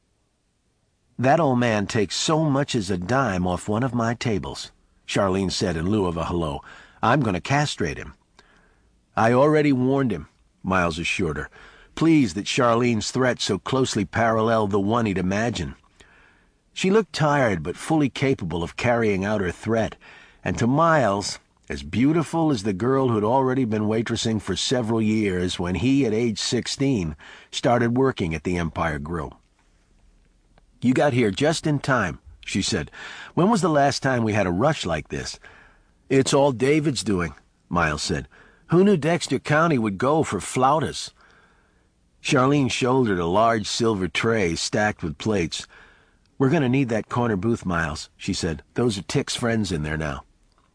That old man takes so much as a dime off one of my tables, Charlene said in lieu of a hello. I'm going to castrate him. I already warned him, Miles assured her. pleased that Charlene's threat so closely paralleled the one he'd imagined. She looked tired but fully capable of carrying out her threat, and to Miles, as beautiful as the girl who'd already been waitressing for several years when he, at age sixteen, started working at the Empire Grill. "You got here just in time," she said. "When was the last time we had a rush like this?" "It's all David's doing," Miles said. "Who knew Dexter County would go for flautas?" Charlene shouldered a large silver tray stacked with plates. "We're going to need that corner booth, Miles," she said. "Those are Tick's friends in there now."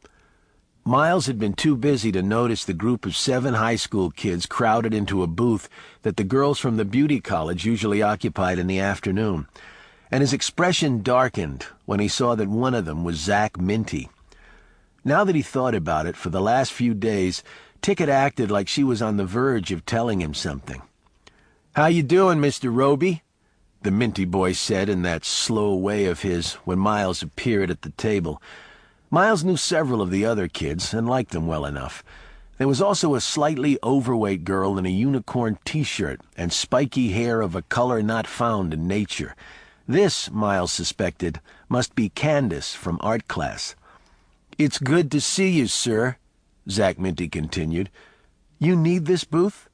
Miles had been too busy to notice the group of seven high school kids crowded into a booth that the girls from the beauty college usually occupied in the afternoon, and his expression darkened when he saw that one of them was Zach Minty. Now that he thought about it, for the last few days, Tick had acted like she was on the verge of telling him something. "How you doing, Mister Roby?" the Minty boy said in that slow way of his when Miles appeared at the table. Miles knew several of the other kids and liked them well enough. There was also a slightly overweight girl in a unicorn t-shirt and spiky hair of a color not found in nature. This, Miles suspected, must be Candace from art class. "It's good to see you, sir," Zach Minty continued. "You need this booth?"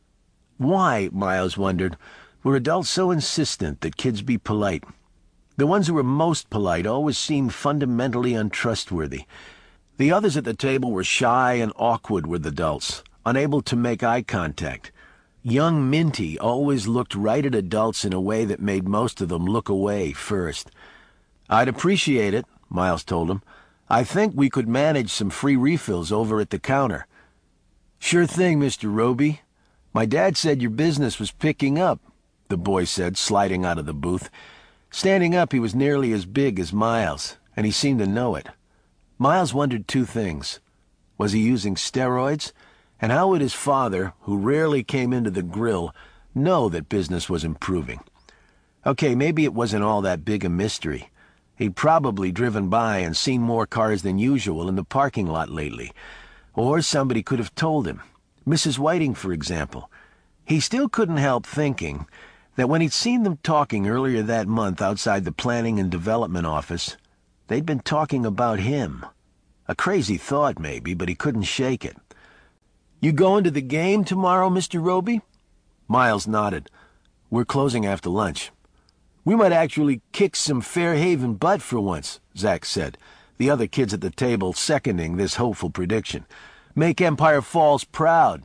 Why, Miles wondered, were adults so insistent that kids be polite? The ones who were most polite always seemed fundamentally untrustworthy. The others at the table were shy and awkward with adults, unable to make eye contact. Young Minty always looked right at adults in a way that made most of them look away first. "I'd appreciate it," Miles told him. "I think we could manage some free refills over at the counter." "Sure thing, Mister Roby. My dad said your business was picking up," the boy said, sliding out of the booth. Standing up, he was nearly as big as Miles, and he seemed to know it. Miles wondered two things. Was he using steroids? And how would his father, who rarely came into the grill, know that business was improving? Okay, maybe it wasn't all that big a mystery. He'd probably driven by and seen more cars than usual in the parking lot lately. Or somebody could have told him. Missus Whiting, for example. He still couldn't help thinking that when he'd seen them talking earlier that month outside the Planning and Development office, they'd been talking about him. A crazy thought, maybe, but he couldn't shake it. "You going to the game tomorrow, Mister Roby?" Miles nodded. "We're closing after lunch." "We might actually kick some Fairhaven butt for once," Zach said, the other kids at the table seconding this hopeful prediction. "Make Empire Falls proud."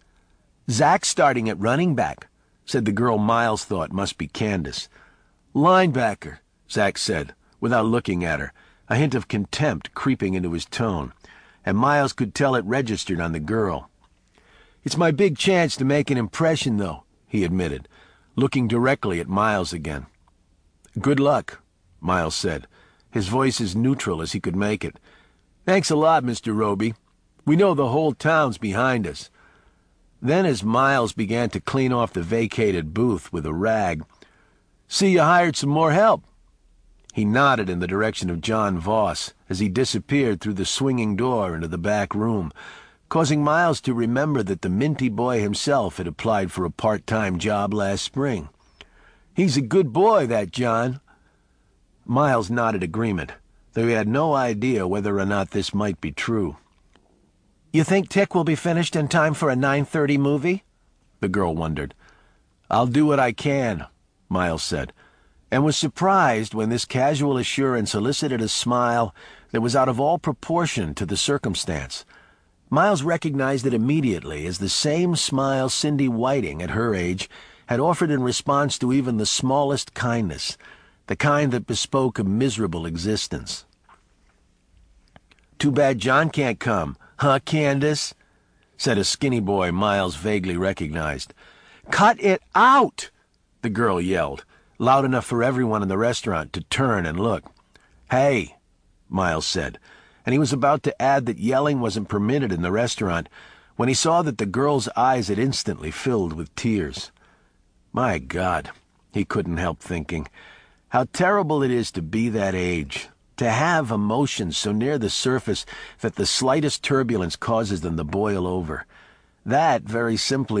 "Zach's starting at running back," said the girl Miles thought must be Candace. "Linebacker," Zach said, without looking at her, a hint of contempt creeping into his tone, and Miles could tell it registered on the girl. "It's my big chance to make an impression, though," he admitted, looking directly at Miles again. "Good luck," Miles said, his voice as neutral as he could make it. "Thanks a lot, Mister Roby. We know the whole town's behind us." Then, as Miles began to clean off the vacated booth with a rag, "See you hired some more help." He nodded in the direction of John Voss as he disappeared through the swinging door into the back room, causing Miles to remember that the Minty boy himself had applied for a part-time job last spring. "He's a good boy, that John." Miles nodded agreement, though he had no idea whether or not this might be true. "You think Tick will be finished in time for a nine thirty movie?" the girl wondered. "I'll do what I can," Miles said, and was surprised when this casual assurance elicited a smile that was out of all proportion to the circumstance. Miles recognized it immediately as the same smile Cindy Whiting, at her age, had offered in response to even the smallest kindness, the kind that bespoke a miserable existence. "Too bad John can't come, huh, Candace?" said a skinny boy Miles vaguely recognized. "Cut it out!" the girl yelled, loud enough for everyone in the restaurant to turn and look. "Hey," Miles said, and he was about to add that yelling wasn't permitted in the restaurant when he saw that the girl's eyes had instantly filled with tears. My God, he couldn't help thinking, how terrible it is to be that age, to have emotions so near the surface that the slightest turbulence causes them to boil over. That, very simply,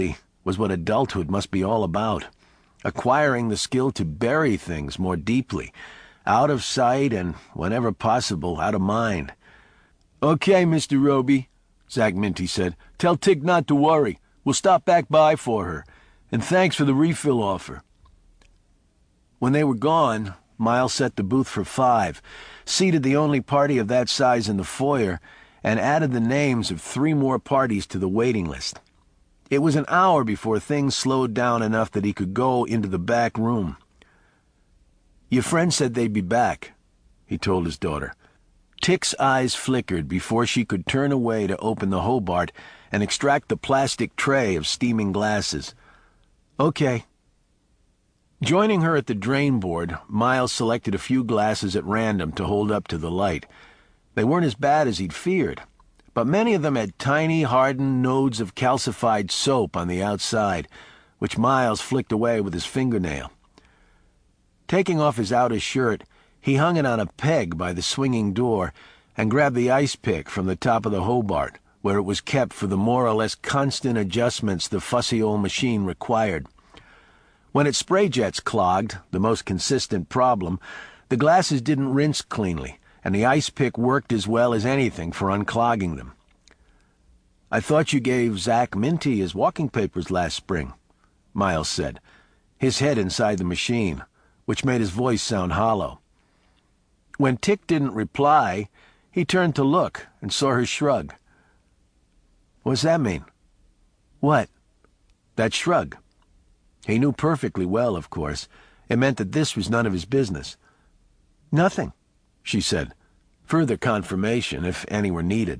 was what adulthood must be all about. Acquiring the skill to bury things more deeply, out of sight and, whenever possible, out of mind. "Okay, Mister Roby," Zack Minty said. "Tell Tick not to worry. We'll stop back by for her. And thanks for the refill offer." When they were gone, Miles set the booth for five, seated the only party of that size in the foyer, and added the names of three more parties to the waiting list. It was an hour before things slowed down enough that he could go into the back room. "Your friend said they'd be back," he told his daughter. Tick's eyes flickered before she could turn away to open the Hobart and extract the plastic tray of steaming glasses. "Okay." Joining her at the drain board, Miles selected a few glasses at random to hold up to the light. They weren't as bad as he'd feared, but many of them had tiny, hardened nodes of calcified soap on the outside, which Miles flicked away with his fingernail. Taking off his outer shirt, he hung it on a peg by the swinging door and grabbed the ice pick from the top of the Hobart, where it was kept for the more or less constant adjustments the fussy old machine required. When its spray jets clogged, the most consistent problem, the glasses didn't rinse cleanly, and the ice pick worked as well as anything for unclogging them. "I thought you gave Zack Minty his walking papers last spring," Miles said, his head inside the machine, which made his voice sound hollow. When Tick didn't reply, he turned to look and saw her shrug. "What's that mean?" "What?" "That shrug." He knew perfectly well, of course. It meant that this was none of his business. "Nothing," she said. Further confirmation, if any were needed.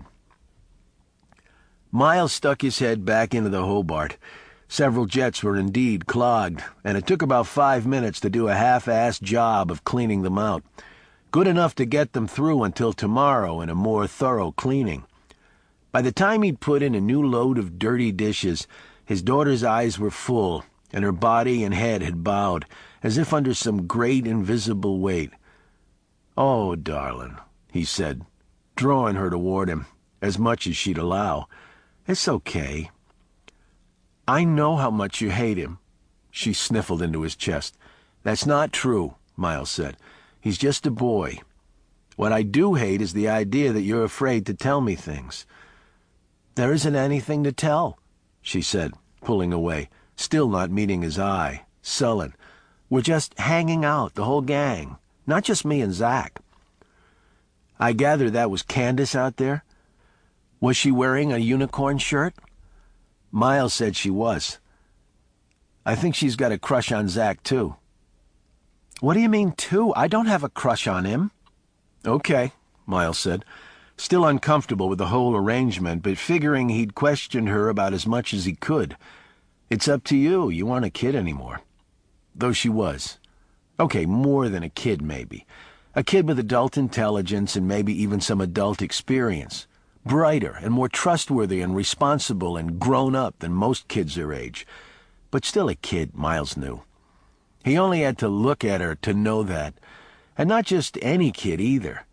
Miles stuck his head back into the Hobart. Several jets were indeed clogged, and it took about five minutes to do a half-assed job of cleaning them out. Good enough to get them through until tomorrow in a more thorough cleaning. By the time he'd put in a new load of dirty dishes, his daughter's eyes were full, and her body and head had bowed, as if under some great invisible weight. "Oh, darling," he said, drawing her toward him, as much as she'd allow. "It's okay." "I know how much you hate him," she sniffled into his chest. "That's not true," Miles said. "He's just a boy. What I do hate is the idea that you're afraid to tell me things." "There isn't anything to tell," she said, pulling away, still not meeting his eye, sullen. "We're just hanging out, the whole gang, not just me and Zack." "I gather that was Candace out there? Was she wearing a unicorn shirt?" Miles said she was. "I think she's got a crush on Zack, too." "What do you mean, too? I don't have a crush on him." "Okay," Miles said, still uncomfortable with the whole arrangement, but figuring he'd questioned her about as much as he could. "It's up to you. You aren't a kid anymore." Though she was. Okay, more than a kid, maybe. A kid with adult intelligence and maybe even some adult experience. Brighter and more trustworthy and responsible and grown-up than most kids her age. But still a kid, Miles knew. He only had to look at her to know that. And not just any kid, either.